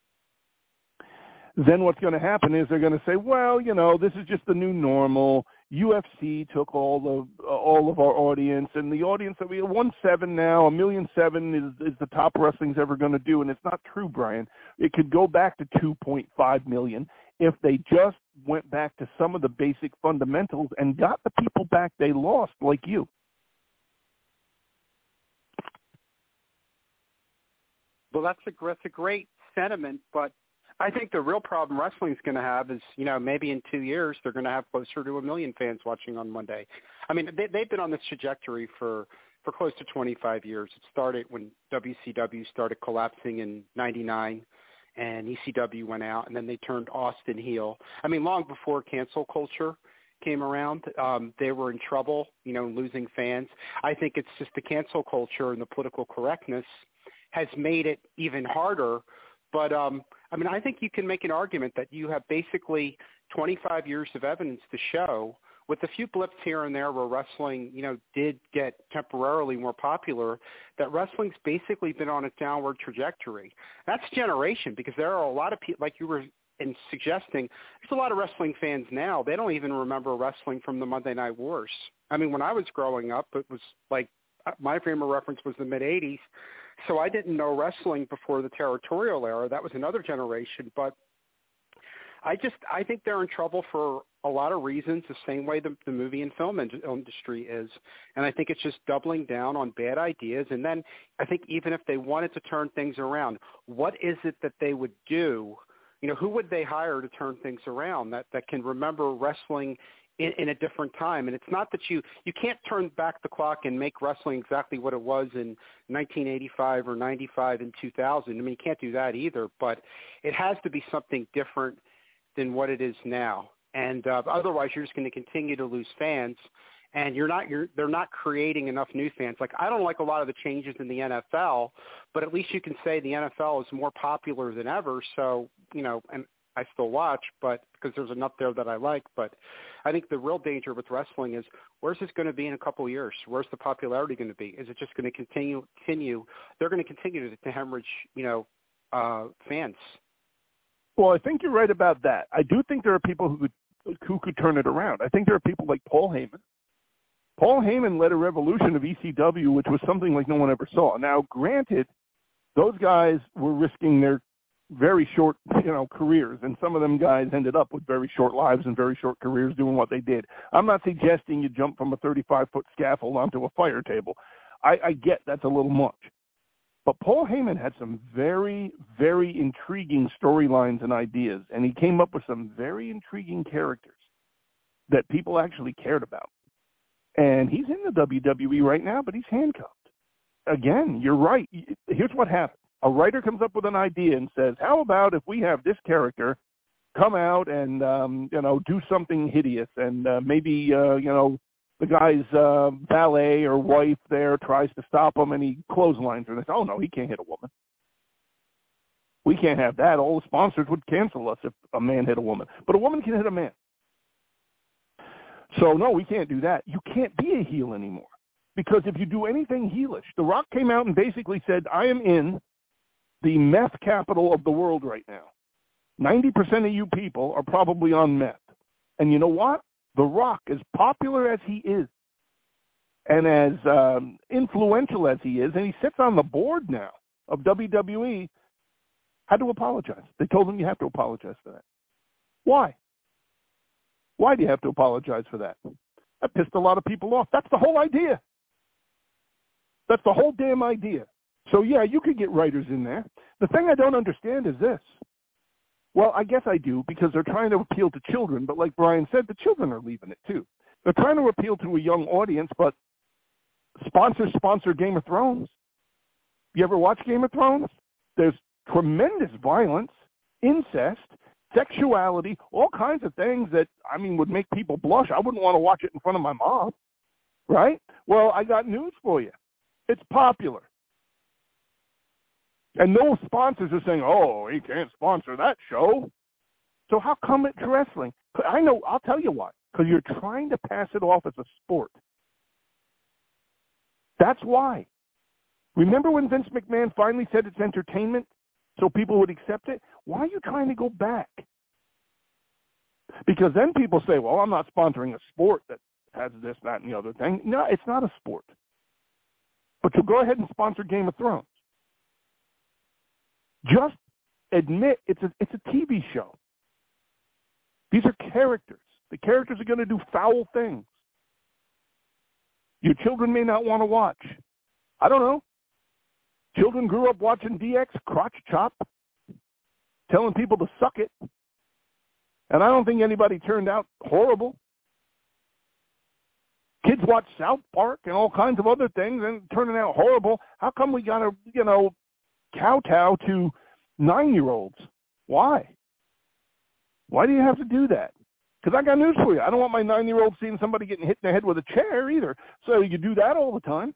then what's going to happen is they're going to say, well, you know, this is just the new normal. U F C took all of uh, all of our audience, and the audience that we one seven now, a million seven is is the top wrestling's ever going to do, and it's not true, Brian. It could go back to two point five million if they just went back to some of the basic fundamentals and got the people back they lost, like you. Well, that's a that's a great sentiment, but I think the real problem wrestling's going to have is, you know, maybe in two years they're going to have closer to a million fans watching on Monday. I mean, they, they've been on this trajectory for, for close to twenty-five years. It started when W C W started collapsing in ninety-nine, and E C W went out, and then they turned Austin heel. I mean, long before cancel culture came around, um, they were in trouble, you know, losing fans. I think it's just the cancel culture and the political correctness has made it even harder. But, um, I mean, I think you can make an argument that you have basically twenty-five years of evidence to show, with a few blips here and there where wrestling, you know, did get temporarily more popular, that wrestling's basically been on a downward trajectory. That's generation, because there are a lot of people, like you were in suggesting, there's a lot of wrestling fans now. They don't even remember wrestling from the Monday Night Wars. I mean, when I was growing up, it was like my frame of reference was the mid-eighties. So I didn't know wrestling before the territorial era. That was another generation. But I just I think they're in trouble for a lot of reasons, the same way the, the movie and film in- industry is. And I think it's just doubling down on bad ideas. And then I think even if they wanted to turn things around, what is it that they would do? You know, who would they hire to turn things around that, that can remember wrestling In, in a different time? And it's not that you, you can't turn back the clock and make wrestling exactly what it was in nineteen eighty-five or ninety-five and two thousand. I mean, you can't do that either, but it has to be something different than what it is now. And uh, otherwise you're just going to continue to lose fans, and you're not, you're, they're not creating enough new fans. Like, I don't like a lot of the changes in the N F L, but at least you can say the N F L is more popular than ever. So, you know, and I still watch, but because there's enough there that I like. But I think the real danger with wrestling is, where's this going to be in a couple of years? Where's the popularity going to be? Is it just going to continue? Continue? They're going to continue to, to hemorrhage, you know, uh, fans. Well, I think you're right about that. I do think there are people who could who could turn it around. I think there are people like Paul Heyman. Paul Heyman led a revolution of E C W, which was something like no one ever saw. Now, granted, those guys were risking their very short, you know, careers, and some of them guys ended up with very short lives and very short careers doing what they did. I'm not suggesting you jump from a thirty-five foot scaffold onto a fire table. I, I get that's a little much. But Paul Heyman had some very, very intriguing storylines and ideas, and he came up with some very intriguing characters that people actually cared about. And he's in the W W E right now, but he's handcuffed. Again, you're right. Here's what happened. A writer comes up with an idea and says, how about if we have this character come out and, um, you know, do something hideous, and uh, maybe, uh, you know, the guy's uh, valet or wife there tries to stop him, and he clotheslines her. And they say, oh, no, he can't hit a woman. We can't have that. All the sponsors would cancel us if a man hit a woman. But a woman can hit a man. So, no, we can't do that. You can't be a heel anymore. Because if you do anything heelish, The Rock came out and basically said, I am in the meth capital of the world right now. ninety percent of you people are probably on meth. And you know what? The Rock, as popular as he is, and as um, influential as he is, and he sits on the board now of W W E, had to apologize. They told him you have to apologize for that. Why? Why do you have to apologize for that? That pissed a lot of people off. That's the whole idea. That's the whole damn idea. So, yeah, you could get writers in there. The thing I don't understand is this. Well, I guess I do, because they're trying to appeal to children, but like Brian said, the children are leaving it too. They're trying to appeal to a young audience, but sponsors sponsor Game of Thrones. You ever watch Game of Thrones? There's tremendous violence, incest, sexuality, all kinds of things that, I mean, would make people blush. I wouldn't want to watch it in front of my mom, right? Well, I got news for you. It's popular. And no sponsors are saying, oh, he can't sponsor that show. So how come it's wrestling? I know, I'll tell you why. Because you're trying to pass it off as a sport. That's why. Remember when Vince McMahon finally said it's entertainment so people would accept it? Why are you trying to go back? Because then people say, well, I'm not sponsoring a sport that has this, that, and the other thing. No, it's not a sport. But you'll go ahead and sponsor Game of Thrones. Just admit it's a, it's a T V show. These are characters. The characters are going to do foul things. Your children may not want to watch. I don't know. Children grew up watching D X crotch chop, telling people to suck it. And I don't think anybody turned out horrible. Kids watch South Park and all kinds of other things and turning out horrible. How come we got to, you know, kowtow to nine-year-olds? Why? Why do you have to do that? Because I got news for you. I don't want my nine-year-old seeing somebody getting hit in the head with a chair either. So you do that all the time.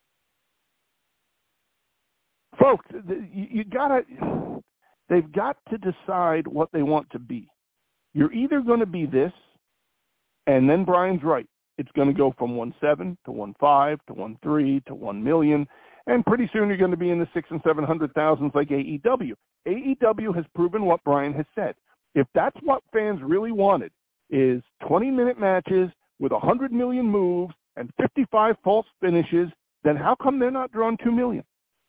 Folks, you, you gotta, they've got to decide what they want to be. You're either going to be this, and then Brian's right. It's going to go from one seven to one five to one three to one million, and pretty soon you're going to be in the six and seven hundred thousands like A E W. A E W has proven what Brian has said. If that's what fans really wanted, is twenty-minute matches with one hundred million moves and fifty-five false finishes, then how come they're not drawing two million?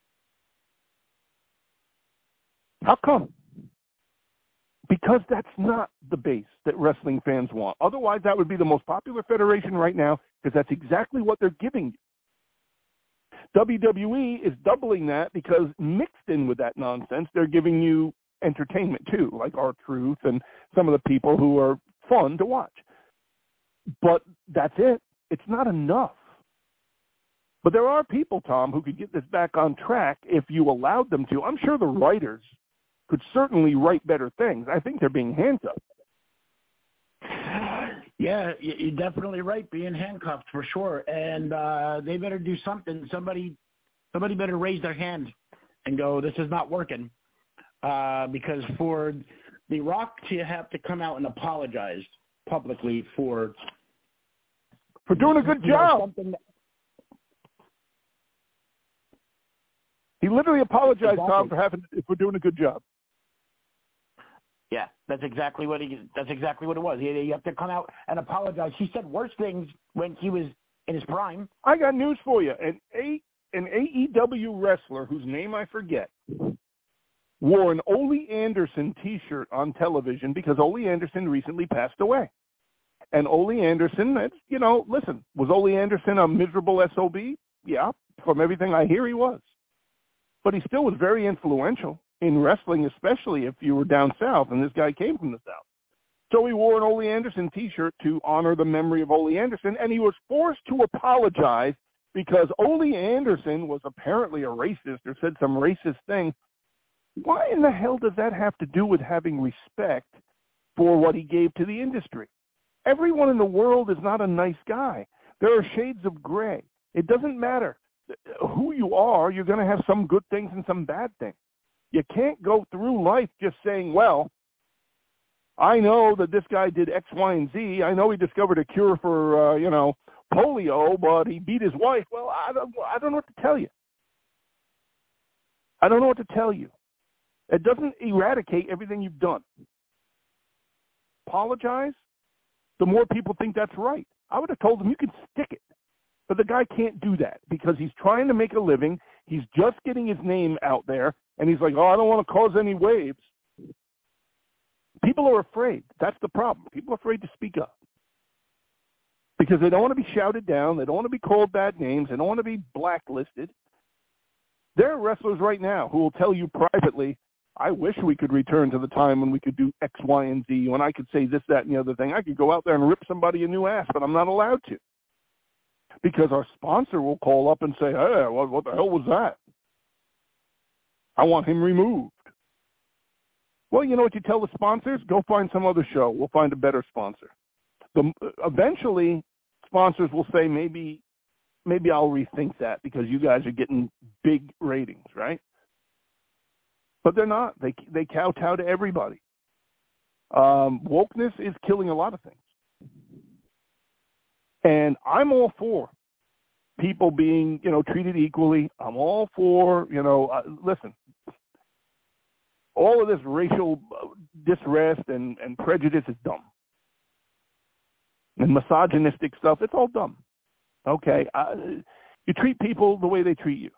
How come? Because that's not the base that wrestling fans want. Otherwise, that would be the most popular federation right now, because that's exactly what they're giving you. W W E is doubling that, because mixed in with that nonsense, they're giving you entertainment too, like R-Truth and some of the people who are fun to watch. But that's it. It's not enough. But there are people, Tom, who could get this back on track if you allowed them to. I'm sure the writers could certainly write better things. I think they're being handcuffed. Yeah, you're definitely right, being handcuffed for sure. And uh, they better do something. Somebody somebody better raise their hand and go, this is not working. Uh, because for The Rock to have to come out and apologize publicly for... For doing a good job. Know, that, he literally apologized, exactly. Tom, for having for doing a good job. Yeah, that's exactly what he. That's exactly what it was. He, he had to come out and apologize. He said worse things when he was in his prime. I got news for you. An A an A E W wrestler whose name I forget wore an Ole Anderson T-shirt on television because Ole Anderson recently passed away. And Ole Anderson, that's, you know, listen, was Ole Anderson a miserable S O B? Yeah, from everything I hear, he was. But he still was very influential in wrestling, especially if you were down south, and this guy came from the south. So he wore an Ole Anderson T-shirt to honor the memory of Ole Anderson, and he was forced to apologize because Ole Anderson was apparently a racist or said some racist thing. Why in the hell does that have to do with having respect for what he gave to the industry? Everyone in the world is not a nice guy. There are shades of gray. It doesn't matter who you are. You're going to have some good things and some bad things. You can't go through life just saying, well, I know that this guy did X, Y, and Z. I know he discovered a cure for, uh, you know, polio, but he beat his wife. Well, I don't, I don't know what to tell you. I don't know what to tell you. It doesn't eradicate everything you've done. Apologize. The more people think that's right. I would have told him you can stick it. But the guy can't do that because he's trying to make a living. He's just getting his name out there, and he's like, oh, I don't want to cause any waves. People are afraid. That's the problem. People are afraid to speak up because they don't want to be shouted down. They don't want to be called bad names. They don't want to be blacklisted. There are wrestlers right now who will tell you privately, I wish we could return to the time when we could do X, Y, and Z, when I could say this, that, and the other thing. I could go out there and rip somebody a new ass, but I'm not allowed to. Because our sponsor will call up and say, hey, what, what the hell was that? I want him removed. Well, you know what you tell the sponsors? Go find some other show. We'll find a better sponsor. The, eventually, sponsors will say, maybe maybe I'll rethink that because you guys are getting big ratings, right? But they're not. They they kowtow to everybody. Um, wokeness is killing a lot of things. And I'm all for people being, you know, treated equally. I'm all for, you know, uh, listen, all of this racial disrest and, and prejudice is dumb. And misogynistic stuff, it's all dumb. Okay? Uh, you treat people the way they treat you.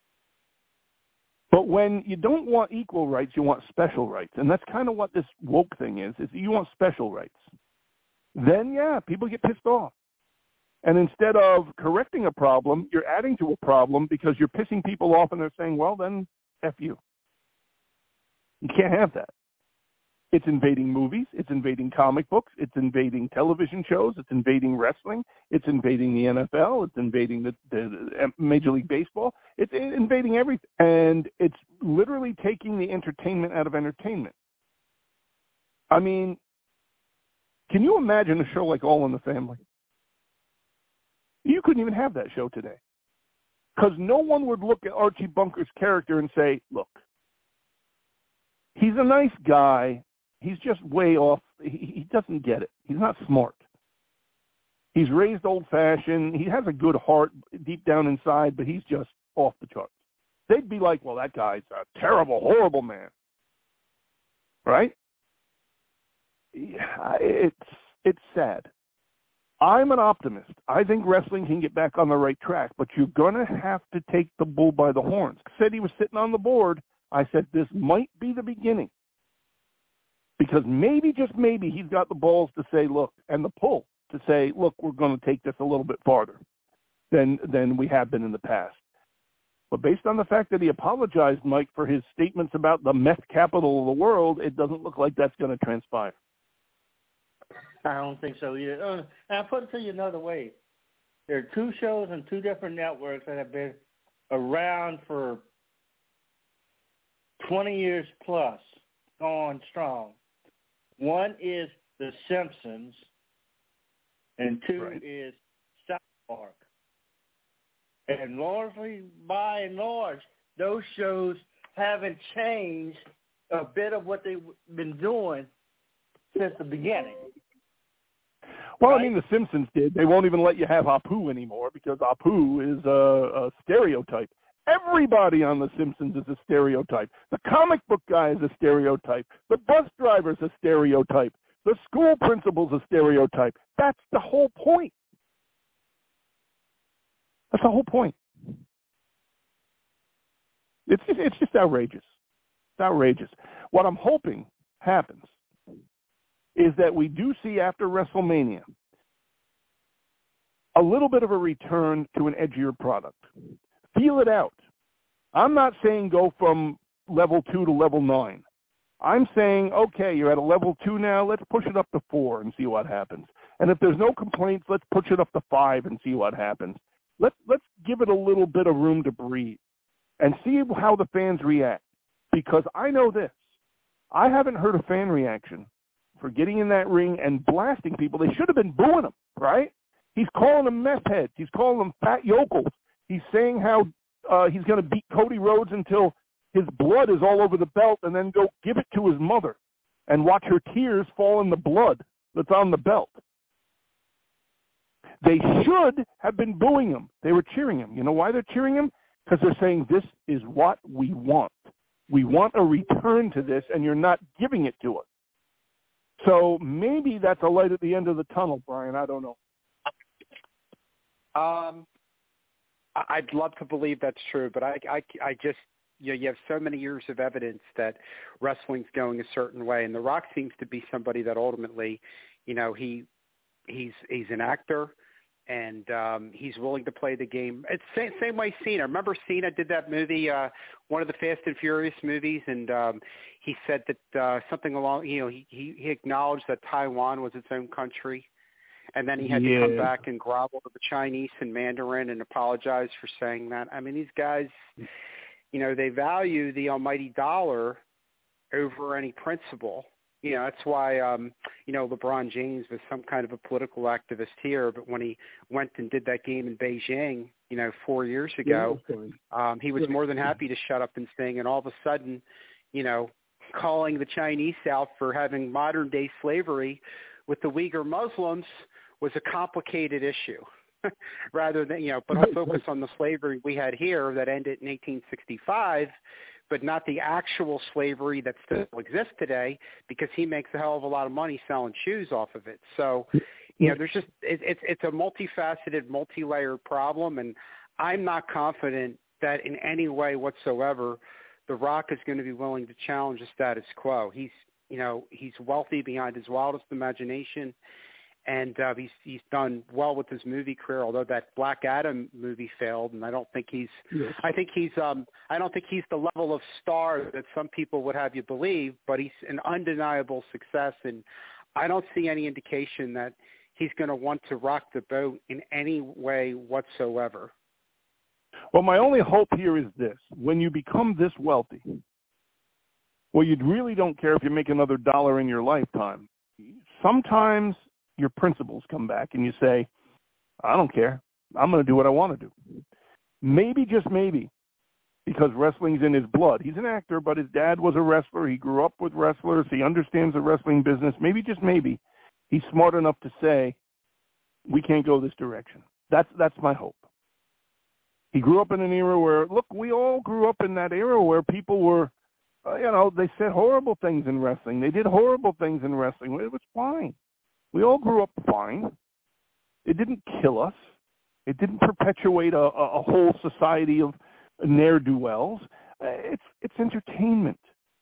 But when you don't want equal rights, you want special rights. And that's kind of what this woke thing is, is you want special rights. Then, yeah, people get pissed off. And instead of correcting a problem, you're adding to a problem because you're pissing people off and they're saying, well, then, F you. You can't have that. It's invading movies. It's invading comic books. It's invading television shows. It's invading wrestling. It's invading the N F L. It's invading the, the, the Major League Baseball. It's invading everything. And it's literally taking the entertainment out of entertainment. I mean, can you imagine a show like All in the Family? You couldn't even have that show today. Because no one would look at Archie Bunker's character and say, look, he's a nice guy. He's just way off. He, he doesn't get it. He's not smart. He's raised old-fashioned. He has a good heart deep down inside, but he's just off the charts. They'd be like, well, that guy's a terrible, horrible man. Right? Yeah, it's it's sad. I'm an optimist. I think wrestling can get back on the right track, but you're going to have to take the bull by the horns. I said he was sitting on the board. I said this might be the beginning. Because maybe, just maybe, he's got the balls to say, look, and the pull to say, look, we're going to take this a little bit farther than than we have been in the past. But based on the fact that he apologized, Mike, for his statements about the meth capital of the world, it doesn't look like that's going to transpire. I don't think so either. Uh, and I'll put it to you another way. There are two shows on two different networks that have been around for twenty years plus, going strong. One is The Simpsons, and two right. is South Park. And largely, by and large, those shows haven't changed a bit of what they've been doing since the beginning. Well, right? I mean, The Simpsons did. They won't even let you have Apu anymore because Apu is a, a stereotype. Everybody on The Simpsons is a stereotype. The comic book guy is a stereotype. The bus driver is a stereotype. The school principal's a stereotype. That's the whole point. That's the whole point. It's just, it's just outrageous. It's outrageous. What I'm hoping happens is that we do see after WrestleMania a little bit of a return to an edgier product. Feel it out. I'm not saying go from level two to level nine. I'm saying, okay, you're at a level two now, let's push it up to four and see what happens. And if there's no complaints, let's push it up to five and see what happens. Let's, let's give it a little bit of room to breathe and see how the fans react. Because I know this. I haven't heard a fan reaction for getting in that ring and blasting people. They should have been booing him, right? He's calling them meth heads. He's calling them fat yokels. He's saying how uh, he's going to beat Cody Rhodes until his blood is all over the belt and then go give it to his mother and watch her tears fall in the blood that's on the belt. They should have been booing him. They were cheering him. You know why they're cheering him? Because they're saying this is what we want. We want a return to this, and you're not giving it to us. So maybe that's a light at the end of the tunnel, Brian. I don't know. Um, I'd love to believe that's true, but I, I, I just, you know, you have so many years of evidence that wrestling's going a certain way, and The Rock seems to be somebody that ultimately, you know, he, he's, he's an actor, and um, he's willing to play the game. It's the same, same way Cena. Remember Cena did that movie, uh, one of the Fast and Furious movies, and um, he said that uh, something along, you know, he, he, he acknowledged that Taiwan was its own country. And then he had yeah. to come back and grovel to the Chinese and Mandarin and apologize for saying that. I mean, these guys, you know, they value the almighty dollar over any principle. You know, that's why, um, you know, LeBron James was some kind of a political activist here. But when he went and did that game in Beijing, you know, four years ago, um, he was more than happy to shut up and sing. And all of a sudden, you know, calling the Chinese out for having modern-day slavery with the Uyghur Muslims was a complicated issue rather than, you know, but I'll focus on the slavery we had here that ended in eighteen sixty-five, but not the actual slavery that still exists today, because he makes a hell of a lot of money selling shoes off of it. So, you know, there's just, it, it's, it's a multifaceted, multi-layered problem. And I'm not confident that in any way whatsoever, The Rock is going to be willing to challenge the status quo. He's, you know, he's wealthy beyond his wildest imagination, and uh, he's he's done well with his movie career. Although that Black Adam movie failed, and I don't think he's, yes. I think he's, um, I don't think he's the level of star that some people would have you believe. But he's an undeniable success, and I don't see any indication that he's going to want to rock the boat in any way whatsoever. Well, my only hope here is this: when you become this wealthy, well, you really don't care if you make another dollar in your lifetime. Sometimes your principles come back and you say, I don't care. I'm going to do what I want to do. Maybe, just maybe, because wrestling's in his blood. He's an actor, but his dad was a wrestler. He grew up with wrestlers. He understands the wrestling business. Maybe, just maybe, he's smart enough to say, we can't go this direction. That's, that's my hope. He grew up in an era where, look, we all grew up in that era where people were, Uh, you know, they said horrible things in wrestling. They did horrible things in wrestling. It was fine. We all grew up fine. It didn't kill us. It didn't perpetuate a, a, a whole society of ne'er-do-wells. Uh, it's it's entertainment.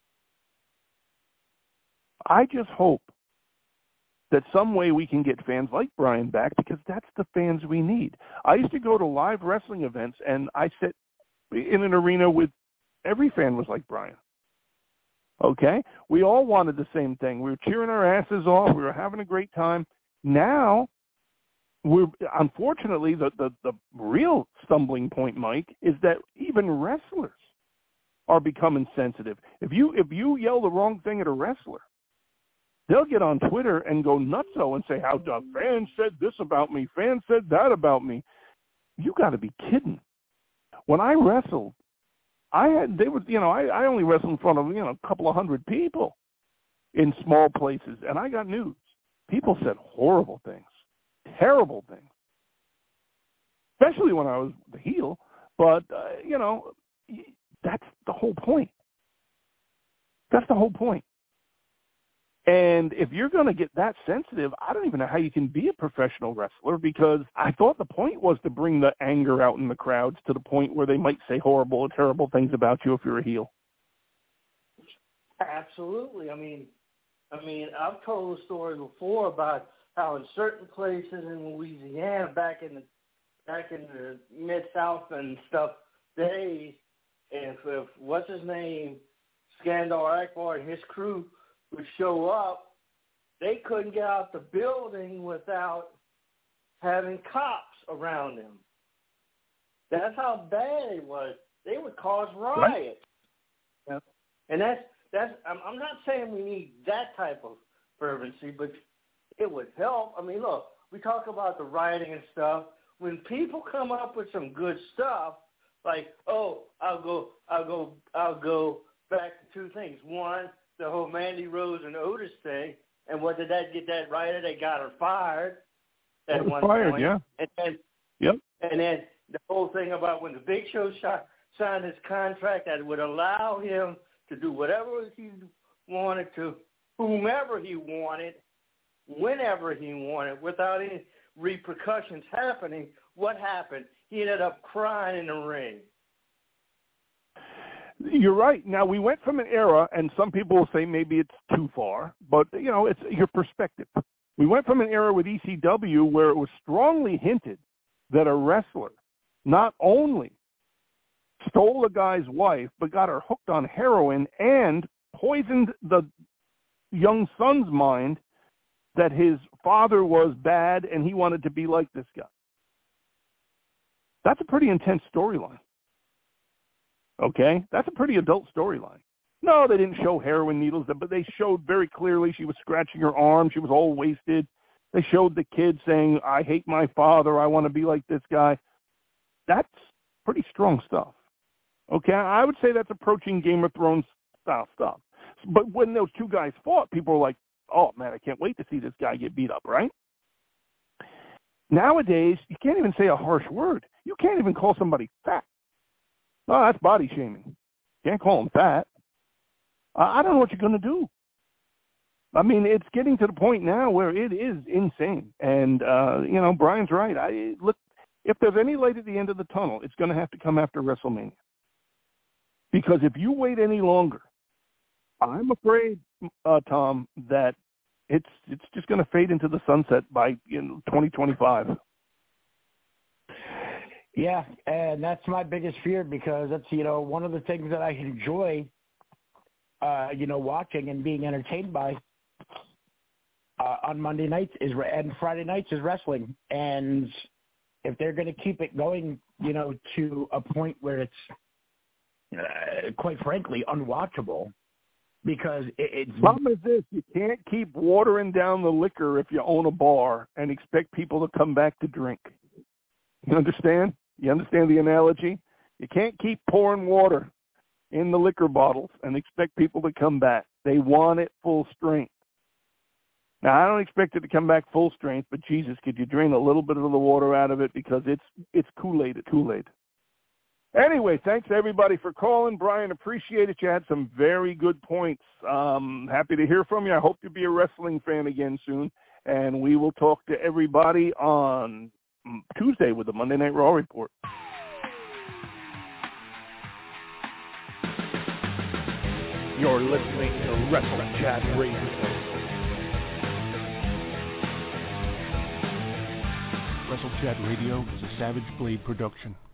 I just hope that some way we can get fans like Brian back, because that's the fans we need. I used to go to live wrestling events, and I sit in an arena with every fan was like Brian. Okay? We all wanted the same thing. We were cheering our asses off. We were having a great time. Now, we're unfortunately, the, the, the real stumbling point, Mike, is that even wrestlers are becoming sensitive. If you if you yell the wrong thing at a wrestler, they'll get on Twitter and go nutso and say, how the fans said this about me, fans said that about me. You got to be kidding. When I wrestled, I had, they was, you know, I, I only wrestled in front of, you know, a couple of hundred people in small places, and I got news. People said horrible things, terrible things, especially when I was the heel. But, uh, you know, that's the whole point. That's the whole point. And if you're going to get that sensitive, I don't even know how you can be a professional wrestler, because I thought the point was to bring the anger out in the crowds to the point where they might say horrible or terrible things about you if you're a heel. Absolutely. I mean, I mean, I've told a story before about how in certain places in Louisiana, back in the back in the Mid-South and stuff, days, if, if what's his name, Skandar Akbar and his crew would show up, they couldn't get out the building without having cops around them. That's how bad it was. They would cause riots. Right. And that's that's. I'm, I'm not saying we need that type of fervency, but it would help. I mean, look, we talk about the rioting and stuff. When people come up with some good stuff, like, oh, I'll go, I'll go, I'll go back to two things. One, the whole Mandy Rose and Otis thing, and what did that get that righted? They got her fired at got one fired, point. Yeah. And then, yep. And then the whole thing about when the Big Show shot, signed his contract that would allow him to do whatever he wanted to, whomever he wanted, whenever he wanted, without any repercussions happening. What happened? He ended up crying in the ring. You're right. Now, we went from an era, and some people will say maybe it's too far, but, you know, it's your perspective. We went from an era with E C W where it was strongly hinted that a wrestler not only stole a guy's wife, but got her hooked on heroin and poisoned the young son's mind that his father was bad and he wanted to be like this guy. That's a pretty intense storyline. Okay? That's a pretty adult storyline. No, they didn't show heroin needles, but they showed very clearly she was scratching her arm. She was all wasted. They showed the kid saying, I hate my father. I want to be like this guy. That's pretty strong stuff. Okay? I would say that's approaching Game of Thrones style stuff. But when those two guys fought, people were like, oh, man, I can't wait to see this guy get beat up, right? Nowadays, you can't even say a harsh word. You can't even call somebody fat. Oh, that's body shaming. Can't call them fat. I don't know what you're going to do. I mean, it's getting to the point now where it is insane. And, uh, you know, Brian's right. I look, if there's any light at the end of the tunnel, it's going to have to come after WrestleMania. Because if you wait any longer, I'm afraid, uh, Tom, that it's it's just going to fade into the sunset by you know, twenty twenty-five. Yeah, and that's my biggest fear, because that's, you know, one of the things that I enjoy, uh, you know, watching and being entertained by uh, on Monday nights is and Friday nights is wrestling. And if they're going to keep it going, you know, to a point where it's, uh, quite frankly, unwatchable, because it, it's... The problem is this, you can't keep watering down the liquor if you own a bar and expect people to come back to drink. You understand? You understand the analogy? You can't keep pouring water in the liquor bottles and expect people to come back. They want it full strength. Now, I don't expect it to come back full strength, but Jesus, could you drain a little bit of the water out of it, because it's it's Kool-Aid, Kool-Aid. Anyway, thanks everybody for calling. Brian, appreciate it. You had some very good points. Um, happy to hear from you. I hope you'll be a wrestling fan again soon, and we will talk to everybody on Tuesday with the Monday Night Raw report. You're listening to Wrestle Chat Radio. Wrestle Chat Radio is a Savage Blade production.